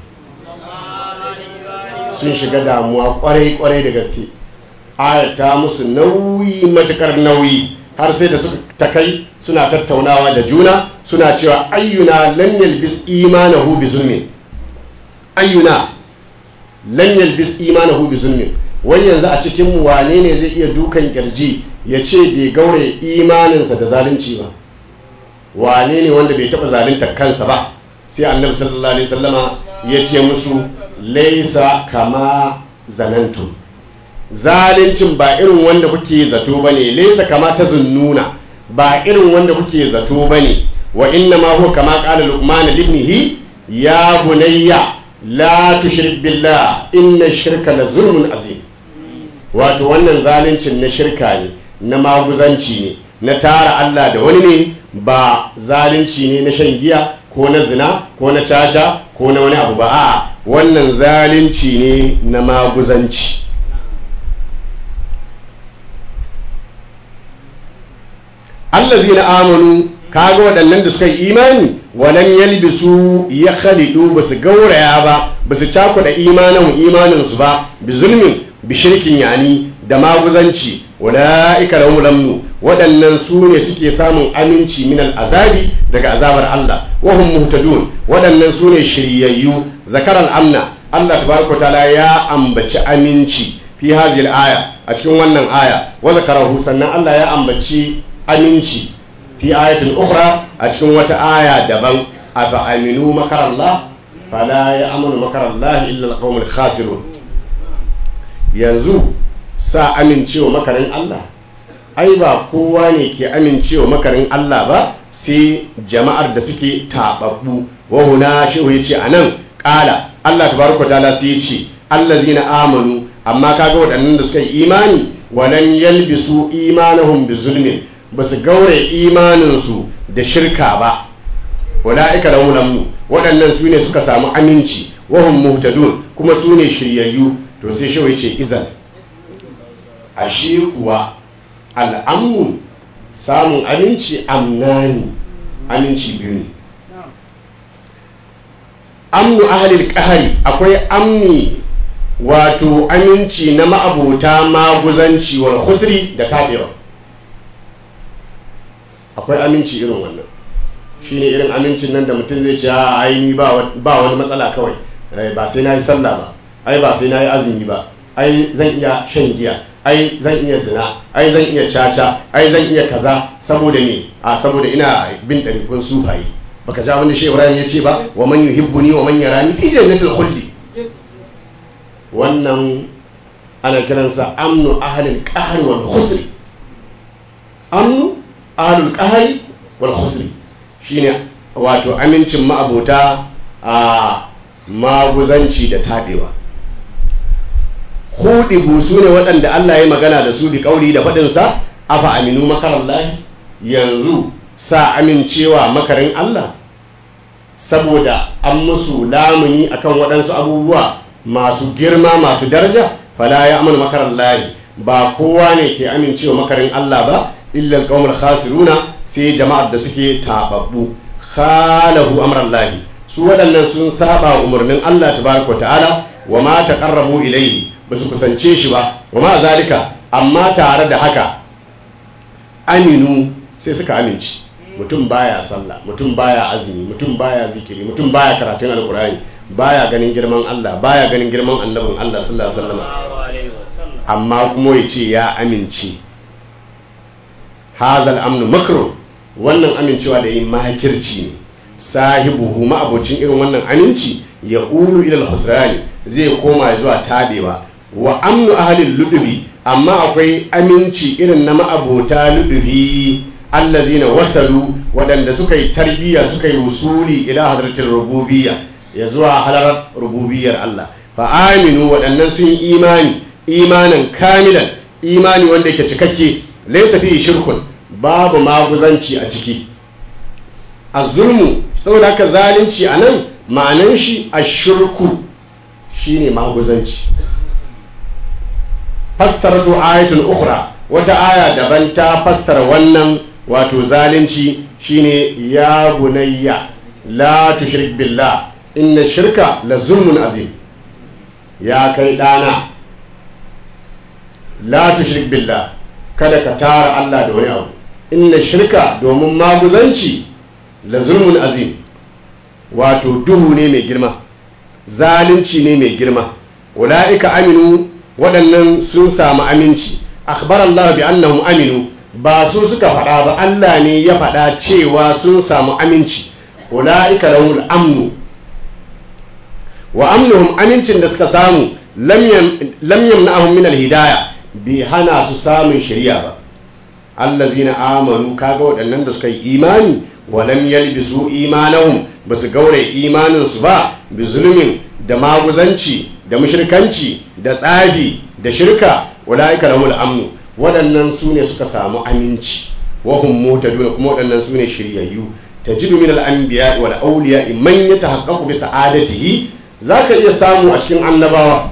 sun shiga damuwa kwarai kwarai da gaske ayar ta musu nauyi matukar nauyi har sai da suka takai suna tattaunawa da juna suna cewa ayyuna lam yalbis imanahu bi zulmin ayyuna lam yalbis imanahu bi zulmin wai yanzu a cikin mu wane ne zai iya dukan kirji ya ce bai gaure imaninsa da zalunci ba wane ne wanda bai taɓa zalunta kansa ba sai annabi sallallahu alaihi wasallama ya ce musu laisa kama zanantu zaluncin ba irin wanda kuke zato bane laisa kama ta zunnuna ba irin wanda kuke zato bane wa inna ma huwa kama qala luqman libnihi ya bunayya la tushrik billah inna shirka la zulmun azim wato wannan zaluncin na shirka ne na maguzanci ne na tara Allah da wani ne ba zalunci ne na shan giya ko na zina ko na caca ko na wani abu ba a wannan zalunci ne na maguzanci allazina amanu kaga waɗannan da suka yi imani walam yalbisu ya khalidu basu gauraya ba basu cakuɗa imanin imanin su ba bi zulmin bi shirkin yani da maguzanci ulaika lahum lamnu waɗannan su ne suke samun aminci min azabi daga azabar Allah wa hum muhtadun waɗannan su ne shiryayyu zakaral amna Allah tabaraka taala ya ambaci aminci fi hadhihi aya a cikin wannan aya wa zakarahu sannan Allah ya ambaci aminci fi ayatin ukhra a cikin wata aya daban afa aminu makarallah fala ya'manu makarallahi illa alqawmul khasirun yanzu sa amincewa makarin Allah ai ba kowa ne ke amincewa makarin Allah ba sai jama'ar da suke tababbu wa huna shehu yace anan qala Allah tabaraka taala sai yace allazina amanu amma kaga waɗannan da suka yi imani walan yalbisu imanahum bi zulmin basu gaure imaninsu da shirka ba ulaika lahum lamnu waɗannan su ne suka samu aminci wahum muhtadun kuma su ne shiryayyu. To sai shi yace izan ashe kuwa al'amnu samun aminci amnani aminci biyu ne. Amnu ahlil qahari akwai amni wato aminci na ma'abota maguzanci wal khusri da tabewa. Akwai aminci irin wannan shine irin amincin nan da mutum zai ce a ai ni ba ba wani matsala kawai ba sai na yi sallah ba ai ba sai na yi azumi ba ai zan iya shan giya ai zan iya zina ai zan iya caca ai zan iya kaza saboda me a saboda ina bin ɗariƙun sufaye. Baka ji abin da Shehu Ibrahim ya ce ba wa man yuhibbuni wa man yarani fi jannatil khuldi. Wannan ana kiransa amnu ahlil qahri wal khusri. Amnu ahlul qahri wal khusri shine wato amincin ma'abota a maguzanci da tabewa. Hudibu su ne waɗanda Allah ya magana da su bi kauli da faɗinsa afa aminu makarallahi yanzu sa amincewa makarin Allah saboda an musu lamuni akan waɗansu abubuwa masu girma masu daraja. Fala ya amanu makarallahi ba kowa ne ke amincewa makarin Allah ba illa alqaumul khasiruna sai jama'ar da suke tababbu. Khalahu amrallahi su waɗannan sun saba umarnin Allah tabaraka ta'ala wa ma taqarrabu ilayhi ba su kusance shi ba wa ma zalika amma tare da haka aminu sai suka amince. Mutum baya sallah, mutum baya azumi, mutum baya zikiri, mutum baya karatun alkurani, baya ganin girman Allah, baya ganin girman annabin Allah sallallahu alaihi wasallam, amma kuma ya ce ya amince. Hazal amnu makrun, wannan amincewa da yin makirci ne. Sahibuhu ma'abocin irin wannan aminci ya ulu ilal husrani zai koma zuwa tabewa. Wa amnu ahlil ludubi, amma akwai aminci irin na ma'abota ludubi allazina wasalu waɗanda suka yi tarbiyya suka yi wusuli ila hadratil rububiyya ya zuwa halarar rububiyyar Allah. Fa aminu waɗannan sun yi imani imanin kamilan imani wanda yake cikakke laysa fi shirkun babu maguzanci a ciki. Az-zulmu saboda haka zalunci anan ma'anan shi ashirku shine maguzanci. Fassaratu ayatul ukhra wata aya daban ta fassara wannan wato zalunci shine ya bunayya la tushrik billah inna shirka la zulmun azim. Ya kai dana la tushrik billah kada ka tara Allah da wani abu. Inna shirka domin maguzanci la zulmun azim wato duhu ne mai girma zalunci ne mai girma. Ulaika aminu waɗannan sun samu aminci. Akhbar Allah bi annahum aminu ba su suka faɗa ba Allah ne ya faɗa cewa sun samu aminci. Ulaika lahumul amnu wa amnuhum amincin da suka samu lam yamna'ahum min al-hidayah bi hana su samun shari'a ba. Allazina amanu kaga waɗannan da suka yi imani wa lam yalbisu imanahum basu gaure imanin su ba bi zulmin da maguzanci da mushrikanci da tsafi da shirka. Ulaika lahumul amnu waɗannan su ne suka samu aminci wa hum mutadun kuma waɗannan su ne shiryayyu. Tajidu min al-anbiya wal awliya man yatahaqqaqu bi sa'adatihi zaka iya samu a cikin annabawa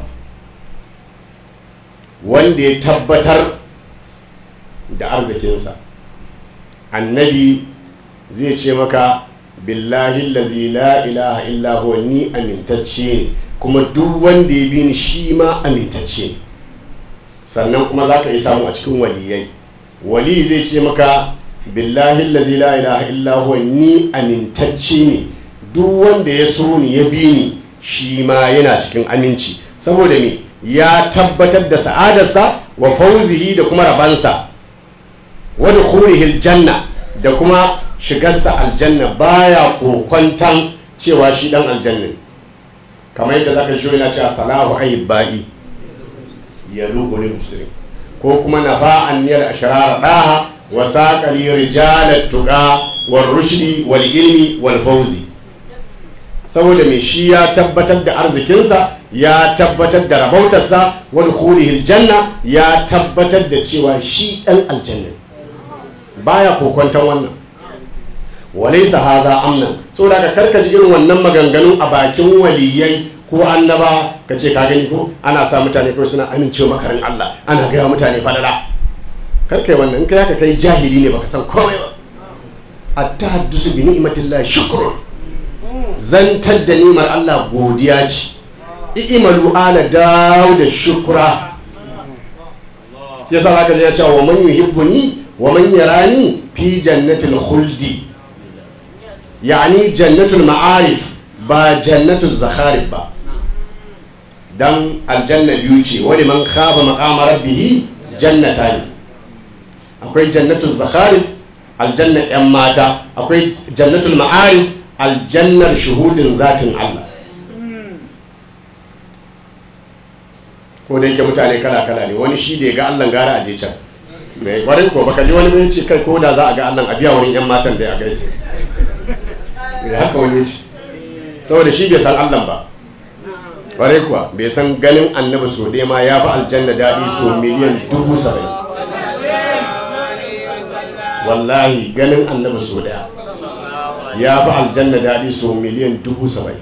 wanda ya tabbatar da arzikinsa. Annabi zai ce maka billahi allazi la ilaha illa huwa ni amintacce ne kuma duk wanda ya bi ni shi ma amintacce ne. Sannan kuma za ka yi samu a cikin waliyai wali zai ce maka billahi allazi la ilaha illa huwa ni amintacce ne duk wanda ya so ni ya bi ni shi ma yana cikin aminci saboda me ya tabbatar da sa'adarsa wa fawzihi da kuma rabansa wa dukhulihi aljanna da kuma shigarsa aljanna baya kokwantan cewa shi dan aljanna kamar yadda zaka shi yana cewa salahu ayyubai ya lugulil muslim ko kuma nafa'an niyal ashrar daha wa saqali rijalat tuqa war rushdi wal ilmi wal fawzi saboda me shi ya tabbatar da arzikinsa ya tabbatar da rabautarsa wa dukhulihil janna ya tabbatar da cewa shi dan aljanna baya kokonton wannan walaysa haza amnan saboda ka karkaji irin wannan maganganu a bakin waliyai ko annaba kace ka gani ko ana sa mutane ko suna amincewa makarin Allah ana ga mutane falala karkai wannan in kai haka kai jahili ne baka san komai ba at-tahaddusu bi ni'matillah shukrun zantar da ni'mar Allah godiya ce i'malu ala daud shukra yasa zaka ji ya ce wa man yuhibbuni wa man yarani fi jannatil khuldi yani jannatul ma'arif ba jannatul zakharif ba dan aljanna biyu ce wani man khaba maqama rabbih jannatan akwai jannatul zakharif aljanna yan mata akwai jannatul ma'arif aljannar shuhudin zatin Allah ko da yake mutane kala kala ne wani shi da ya ga Allah gara a je can mai kwarin ko baka ji wani bai ce kai ko da za a ga Allah a biya wurin yan matan da ya gaisa da haka wani ce saboda shi bai san Allah ba kwarai kuwa bai san ganin annabi so ɗaya ma ya fi aljanna daɗi so miliyan dubu saba'in wallahi ganin annabi so ɗaya ya fi aljanna daɗi so miliyan dubu saba'in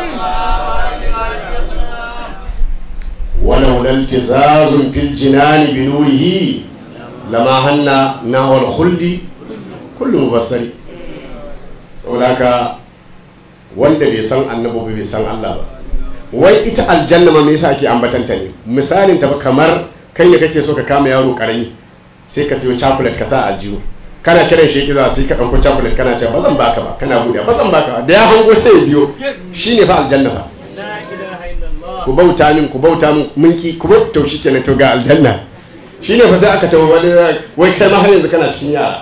walau laltizazun fil jinani bi nurihi lama hanna nawal khuldi kullu mubassari saboda ka wanda bai san annabi bai san Allah ba wai ita aljanna ma me yasa ake ambatanta ne misalin ta kamar kai ne kake so ka kama yaro karami sai ka sayo chocolate ka sa aljihu kana kiran shi kiza sai ka dauko chocolate kana cewa bazan baka ba kana bude bazan baka da ya hango sai ya biyo shine fa aljanna fa ku bauta min ku bauta min mun ki ku bauta shi kenan to ga aljanna shine fa sai aka tawo wani wai kai ma har yanzu kana cikin yara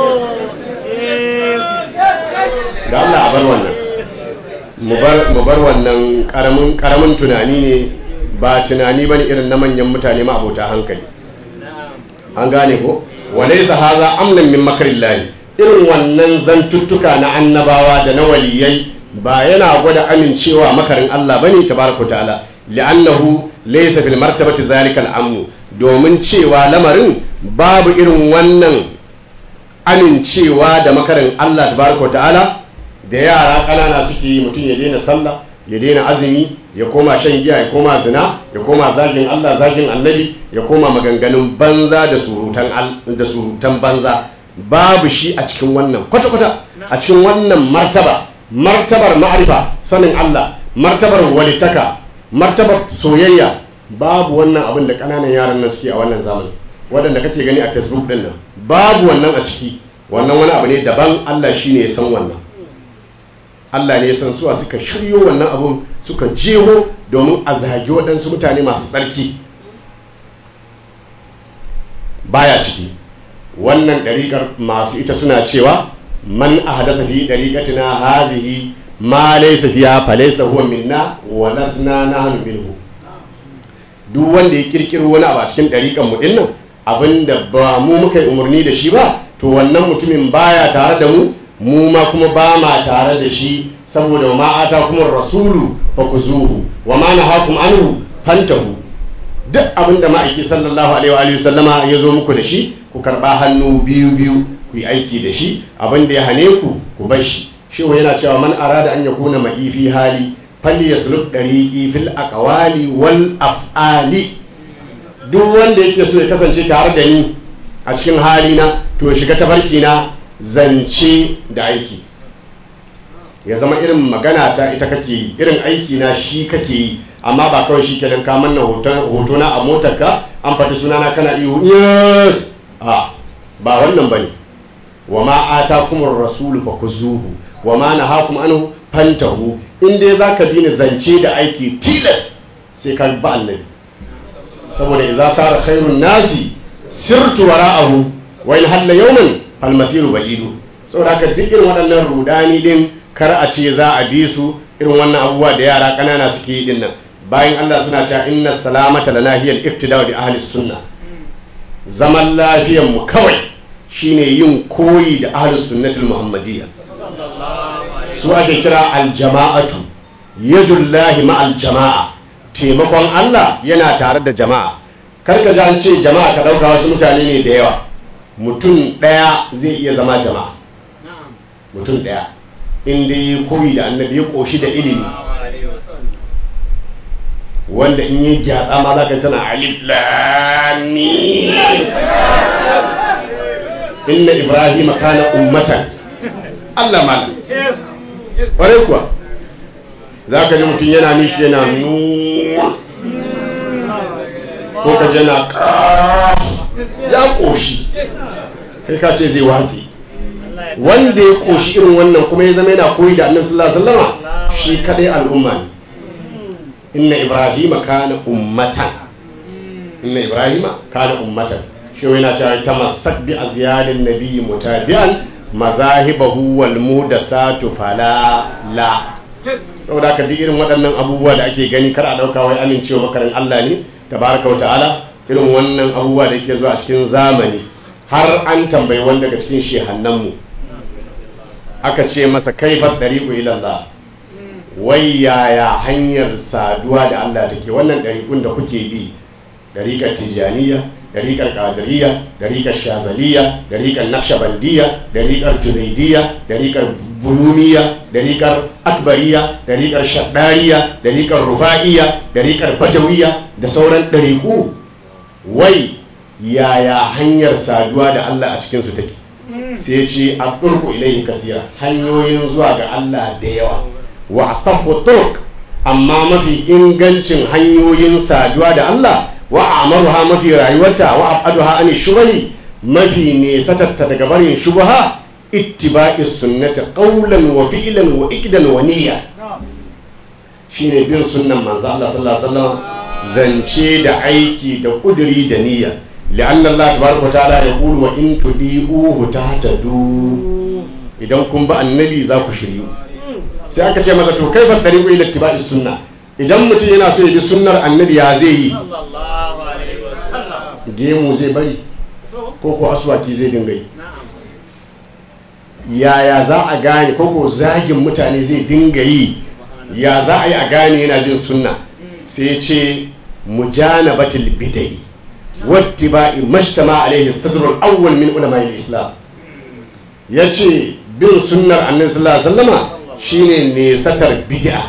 da Allah a bar wannan mu bar wannan karamin karamin tunani ne ba tunani bane irin na manyan mutane ma abota hankali an gane ko walaysa haza amnan min makrillahi irin wannan zantuttuka na annabawa da na waliyai ba yana gwada amincewa makarin Allah bane tabaraka taala li'annahu laysa fil martabati zalikal amnu domin cewa lamarin babu irin wannan amincewa da makarin Allah tabaraka taala da yara ƙanana suke yi mutum ya daina sallah ya daina azumi ya koma shan giya ya koma zina ya koma zagin Allah zagin annabi ya koma maganganun banza da surutan da surutan banza babu shi a cikin wannan kwata-kwata a cikin wannan martaba martabar ma'arifa sanin Allah martabar walitaka martabar soyayya babu wannan abin da ƙananan yaran nan suke a wannan zamani waɗanda kake gani a Facebook din nan babu wannan a ciki wannan wani abu ne daban Allah shine ya san wannan Allah ne ya san suwa suka shiryo wannan abun suka jeho domin a zagi waɗansu mutane masu tsarki baya ciki wannan ɗariƙar masu ita suna cewa man ahdasa fi ɗariƙatina hazihi ma laysa fiha fa laysa huwa minna wa lasna nahnu minhu duk wanda ya kirkiro wani abu a cikin ɗariƙar mu dinnan abinda ba mu muka yi umarni da shi ba to wannan mutumin baya tare da mu mu ma kuma ba ma tare da shi saboda ma ata kuma rasulu fa kuzuhu wa ma nahakum anhu fantahu duk abinda ma'aiki sallallahu alaihi wa alihi sallama ya zo muku da shi ku karba hannu biyu biyu ku yi aiki da shi abinda ya hane ku ku bar shi shehu yana cewa man arada an yakuna ma'i fi hali falyasluk dariqi fil aqwali wal af'ali duk wanda yake so ya kasance tare da ni a cikin halina to ya shiga tafarki na zance da aiki ya zama irin magana ta ita kake yi irin aiki na shi kake yi amma ba kawai shi kenan ka manna hoto na a motarka an faɗi sunana kana iyo yes a ba wannan bane wa ma atakumur rasulu fakuzuhu wa ma nahakum anhu fantahu in dai zaka bi ni zance da aiki tilas sai ka ba annabi saboda idza sara khairun nasi sirtu wara'ahu wa in halla yawman falmasiru ba'idu saboda haka duk irin waɗannan rudani din kar a ce za a bi su irin wannan abubuwa da yara ƙanana suke yi dinnan bayan Allah suna cewa inna salamata lana hiyal iktida'u bi ahli sunna zaman lafiyar mu kawai shine yin koyi da ahli sunnatul muhammadiyya su ake kira aljama'atu yadullahi ma'al jama'a taimakon Allah yana tare da jama'a. Karka ji an ce jama'a ka ɗauka wasu mutane ne da yawa, mutum ɗaya zai iya zama jama'a. Mutum ɗaya inda yi koyi da annabi ya ƙoshi da ilimi, wanda in yi gyatsa ma za ka tana alif lam mim. Inna Ibrahim kana ummatan. Allah malam ƙwarai kuwa za ka ji mutum yana nishi yana nuwa, ko ka yana ƙaf, ya ƙoshi kai ka ce zai watsi. Wanda ya ƙoshi irin wannan kuma ya zama yana koyi da annabi sallallahu alaihi wasallama, shi kadai al'umma ne. Inna Ibrahim kana ummatan. Inna Ibrahim kana ummatan. Shi yana cewa tamassak bi azyalin nabiyyi mutabi'an mazahibahu wal mudasatu fala la. Saboda ka duk irin waɗannan abubuwa da ake gani kar a ɗauka wai amincewa makarin Allah ne tabaraka wa ta'ala. Irin wannan abubuwa da yake zuwa cikin zamani, har an tambayi wanda daga cikin shehannanmu aka ce masa kaifat dariqu ila Allah, wai yaya hanyar saduwa da Allah take? Wannan dariqun da kuke bi, dariqar Tijaniyya, dariƙar ƙadiriya, dariƙar shazaliya, dariƙar naqshbandiyya, dariƙar junaidiyya, dariƙar bulumiya, dariƙar akbariya, dariƙar shaddariya, dariƙar rufa'iyya, dariƙar badawiya da sauran dariƙu. Wai yaya hanyar saduwa da Allah a cikin su take? Sai ce abdurku ilaihi kasira, hanyoyin zuwa ga Allah da yawa. Wa asabbu turq, amma mafi ingancin hanyoyin saduwa da Allah wa amaruha mafi rayuwarta wa abaduha ani shubahi, mafi nesatatta daga barin shubha, ittiba'i sunnati qawlan wa fi'lan wa iqdan wa niyya. Shine bin sunnan manzo Allah sallallahu alaihi wasallam, zance da aiki da kuduri da niyya. li'anna Allah tabaraka wa ta'ala yaqulu wa in tudi'uhu tahtadu, idan kun ba annabi za ku shiryu. Sai aka ce masa to kaifa tariqu ila ittiba'i sunna, idan mutum yana so ya bi sunnar annabi ya zai yi? Gemu zai bari ko ko aswaki zai dinga yi? Yaya za a gane? Ko ko zagin mutane zai dinga yi? Ya za a yi a gane yana bin sunna? Sai ya ce mujanabatul bid'i wattiba'i mashtama alaihi sadrul awwal min ulama'il islam. Yace bin sunnar annabi sallallahu alaihi wasallama shine ne satar bid'a,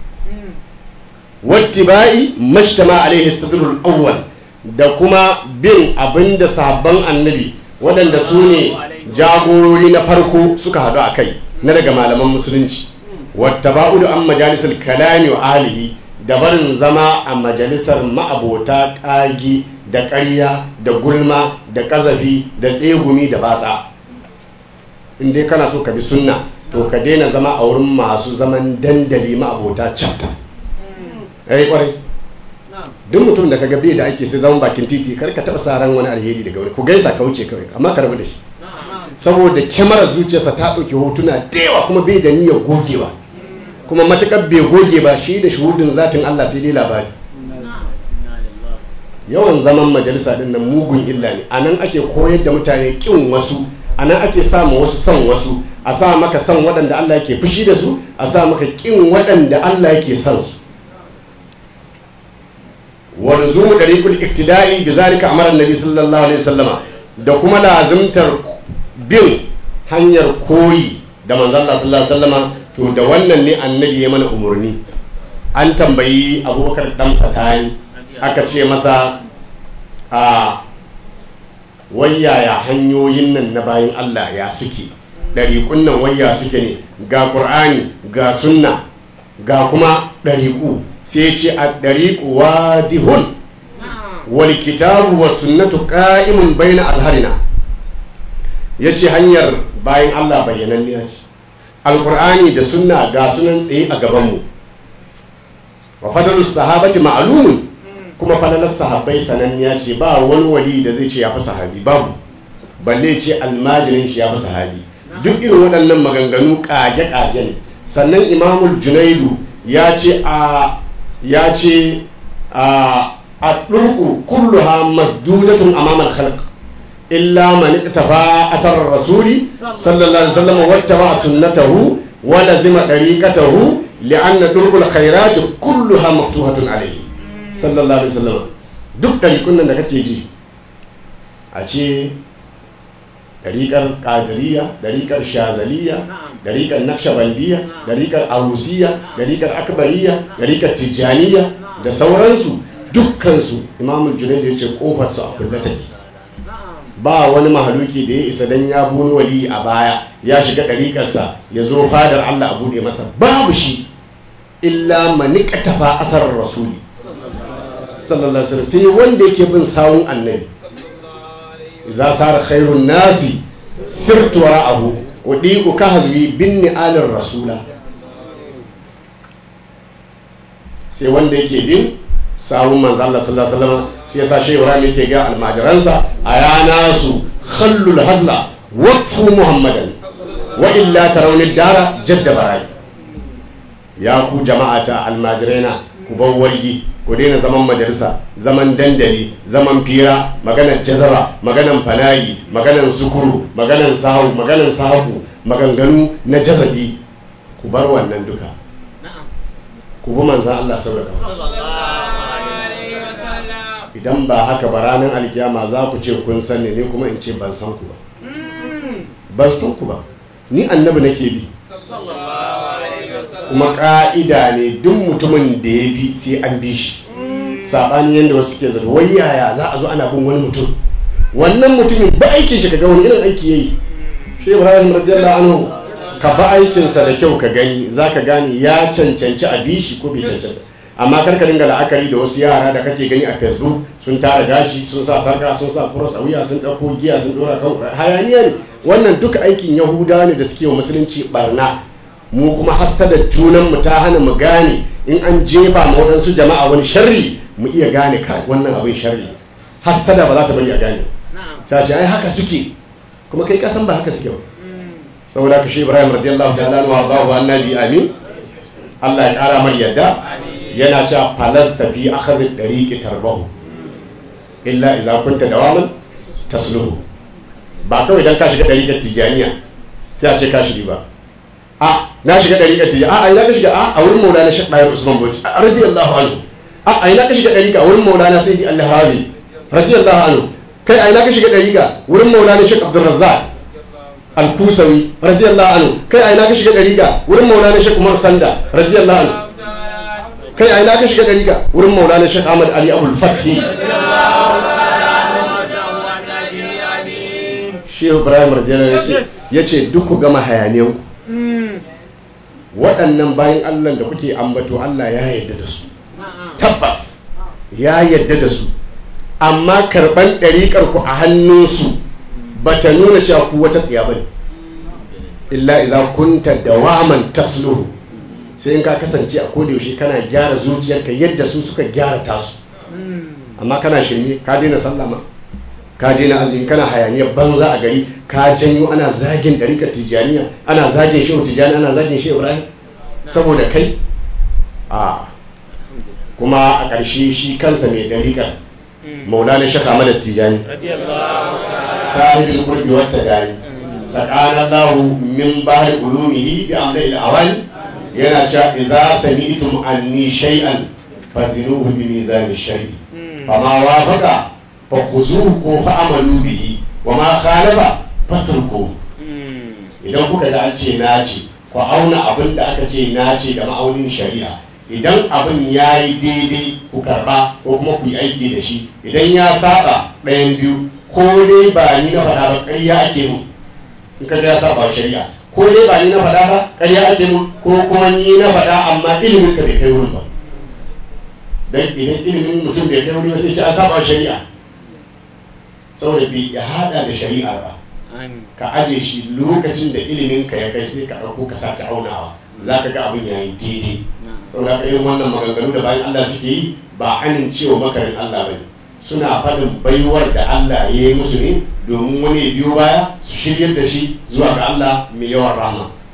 wattiba'i mashtama alaihi sadrul awwal, da kuma bin abinda sahabban annabi waɗanda su ne jagorori na farko suka haɗu a kai na daga malaman musulunci. Wattaba'udu an majalisar kalami wa ahlihi, da barin zama a majalisar ma'abota ƙagi da ƙarya da gulma da ƙazafi da tsegumi da batsa. In dai kana so ka bi sunna, to ka daina zama a wurin masu zaman dandali ma'abota chapter. Ai kwarai, duk mutum da kaga bai da ake sai zaman bakin titi, kar ka taɓa sa ran wani alheri daga wani, ku gaisa ka wuce kawai, amma ka rabu da shi. Saboda kyamarar zuciyarsa ta ɗauki hotuna da yawa kuma bai da niyyar gogewa, kuma matuƙar bai goge ba, shi da shuhudin zatin Allah sai dai labari. Yawan zaman majalisa din nan mugun illa ne. A nan ake koyar da mutane ƙin wasu, a nan ake sa ma wasu son wasu, a sa maka son waɗanda Allah yake fushi da su, a sa maka ƙin waɗanda Allah yake son su. wa luzumu dariqul iktida'i bi zalika amara annabi sallallahu alaihi wasallama, da kuma lazimtar bin hanyar koyi da manzon Allah sallallahu alaihi wasallama. To da wannan ne annabi ya mana umarni. An tambayi Abubakar dan Satani, aka ce masa a wayaya hanyoyin nan na bayin Allah ya suke, dariqun nan wayya suke ne, ga Qur'ani ga sunna ga kuma dariqu. Sai ce a dariqu wadihun wal kitabu was sunnatu qa'imun baina azharina. Yace hanyar bayin Allah bayyananniya ce, alkur'ani da sunna ga sunan tsaye a gabanmu. Wa fadalus sahabati ma'lumun, kuma fadalar sahabbai sananniya ce, ba wani wali da zai ce ya fi sahabi, babu, balle ce almajirin shi ya fi sahabi. Duk irin waɗannan maganganu ƙage-ƙage ne. Sannan imamul junaidu ya ce a ya ce a ɗurku kulluha masdudatun amamal khalq illa man ittafa asar rasuli sallallahu alaihi wasallam wattaba sunnatahu wa lazima dariqatahu li'anna durqul khairat kulluha maftuhatun alayhi. sallallahu alaihi wasallam. Duk ɗariƙun nan da kake ji a ce ɗariƙar ƙadiriya, ɗariƙar shazaliya, ɗariƙar nakshabandiya, ɗariƙar arusiya, ɗariƙar akbariya, ɗariƙar tijjaniya da sauransu, dukkansu imamul junaid ya ce ƙofarsu a kulle take. Ba wani mahaluki da ya isa dan ya buni wali a baya ya shiga ɗariƙarsa ya zo fadar Allah a buɗe masa, babu shi illa maniƙatafa asarar rasuli sallallahu alaihi wasallam, sai wanda yake bin sawun annabi. Iza sara khairun nasi sirtu wara'ahu udiku kahzwi bin ni'alir rasula, sai wanda yake bin sawun manzo Allah sallallahu alaihi wasallam. Shi yasa Shehu Ibrahim yake ga almajiransa ayana su khallul hazla waqfu muhammadan wa illa tarawni dara jadda barai. Ya ku jama'ata almajiraina, ku bar wargi, ku daina zaman majalisa, zaman dandali, zaman fira, maganar jazaba, maganar fanayi, maganar sukuru, maganar sahu, maganar sahabu, maganganu na jazabi. Ku bar wannan duka, ku bi manzan Allah sallallahu alaihi wasallam. Idan ba haka ba ranar alkiyama za ku ce kun san ne, kuma in ce ban san ku ba. Ban san ku ba, ni annabi nake bi. Kuma ka'ida ne duk mutumin da ya bi sai an bi shi, saɓani yadda wasu ke zato wai yaya za a zo ana bin wani mutum, wannan mutumin ba aikin shi, ka ga wani irin aiki yayi. Shi Ibrahim radiyallahu anhu, ka ba aikinsa da kyau ka gani, za ka gane ya cancanci a bi shi ko bai cancanta. Amma kar ka dinga la'akari da wasu yara da kake gani a Facebook sun tara gashi, sun sa sarka, sun sa cross a wuya, sun ɗauko giya, sun ɗora kan hayaniya ne. Wannan duka aikin Yahudawa ne da suke wa musulunci barna. Mu kuma hasada junan mu ta hana mu gane in an jefa ma waɗansu jama'a wani sharri mu iya gane ka wannan abin sharri. Hasada ba za ta bari a gane. Ta ce ai haka suke, kuma kai kasan ba haka suke ba. Saboda ka shi Ibrahim radiyallahu ta'ala wa Allahu annabi amin. Allah ya kara mar yadda. Yana cewa falasta fi akhadhi dariqi tarbahu illa idza kunta dawaman tasluhu. Ba kawai dan ka shiga dariqar tijaniya sai a ce ka shiri ba. A na shiga dariƙar tijani, a ina ka shiga a wurin Maulana Sheikh Dahir Usman Bauchi radiyallahu anhu. A ina ka shiga dariƙa wurin Maulana Sayyidi Al-Hazi radiyallahu anhu. Kai a ina ka shiga dariƙa wurin Maulana Sheikh Abdul Razzaq Al-Kusawi radiyallahu anhu. Kai a ina ka shiga dariƙa wurin Maulana Sheikh Umar Sanda radiyallahu anhu. Kai a ina ka shiga dariƙa wurin Maulana Sheikh Ahmad Ali Abul Fathi. Shehu Ibrahim radiyallahu anhu yace duk ku gama hayaniyanku, waɗannan bayan Allah da kuke ambato Allah ya yarda da su, tabbas ya yarda da su, amma karɓan ɗariƙar ku a hannunsu ba ta nuna cewa ku wata tsiya ba ne. Illa iza kunta dawaman tasluhu, sai in ka kasance a kodayaushe kana gyara zuciyarka yadda su suka gyara tasu. Amma kana shirme, ka daina sallama, ka daina azumi, kana hayaniyar banza a gari, ka janyo ana zagin ɗariƙar tijjaniya, ana zagin shehu tijjani, ana zagin shehu Ibrahim saboda kai. A kuma a ƙarshe shi kansa mai ɗariƙar Maulana Sheikh Ahmad Tijjani sahibul qurbi wat tadani sakana Allahu min bahri ulumihi bi amri al-awali, yana cewa idza sami'tum anni shay'an fazinuhu bi mizan ash-shari fama wafaqa fakhuzuhu ko fa'amalu bihi wa ma khalafa fatruku. Idan kuka da an ce na ce, ku auna abin da aka ce na ce da ma'aunin shari'a. Idan abin ya yi daidai ku karba ko kuma ku yi aiki da shi, idan ya saba ɗayan biyu, ko dai ba ni na faɗa ba ƙarya ake mu, in ka ya saba shari'a, ko dai ba ni na faɗa ba ƙarya ake mu, ko kuma ni na faɗa amma ilimin ka bai kai wurin ba. Dan idan ilimin mutum bai kai wurin ba sai ce a saba shari'a, saboda bai ya hada da shari'ar ba. Ka aje shi lokacin da ilimin ka ya kai sai ka ɗauko ka sake aunawa, za ka ga abin ya yi daidai. Saboda ka irin wannan maganganu da bayan Allah suke yi ba amincewa makarin Allah ba ne, suna faɗin baiwar da Allah ya yi musu ne domin wani ya biyo baya su shiryar da shi zuwa ga Allah mai yawan rahama.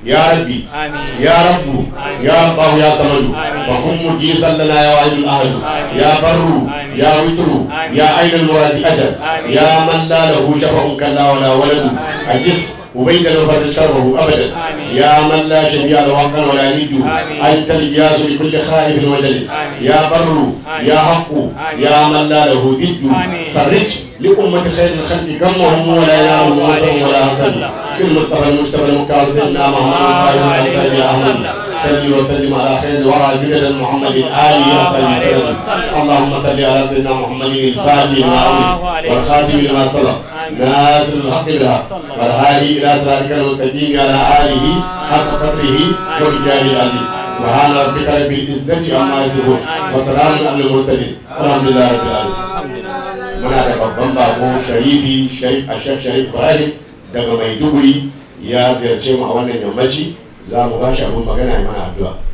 يا ربي يا رب يا الله يا صمد وهم مجيزا لنا يا واحد الأهل يا بر يا وتر يا أين المراد أجل يا من لا له شفع كلا ولا ولد أجس وبيد الفرد شره أبدا يا من لا شبيه له حقا ولا ند أنت الجاز لكل خائف وجل يا بر يا حق يا من لا له ضد فرج لأمة خير الخلق قمهم ولا ينالهم وصل ولا حسن كل مصطفى المجتبى المختار سيدنا محمد صلى أحمد صل وسلم على خير الورى جدد محمد آله وصحبه وسلم اللهم صل على سيدنا محمد الفاتح لما أغلق والخاتم لما سبق ناصر الحق بالحق والهادي إلى صراطك المستقيم على آله حق قدره ومقداره العظيم سبحان ربك رب العزة عما يصفون وسلام على المرسلين الحمد لله رب العالمين. muna da babban bako sharifi sharif ashaf sharif ibrahim daga maiduguri ya ziyarce mu a wannan yammaci za mu ba shi abin magana ya mana addu'a.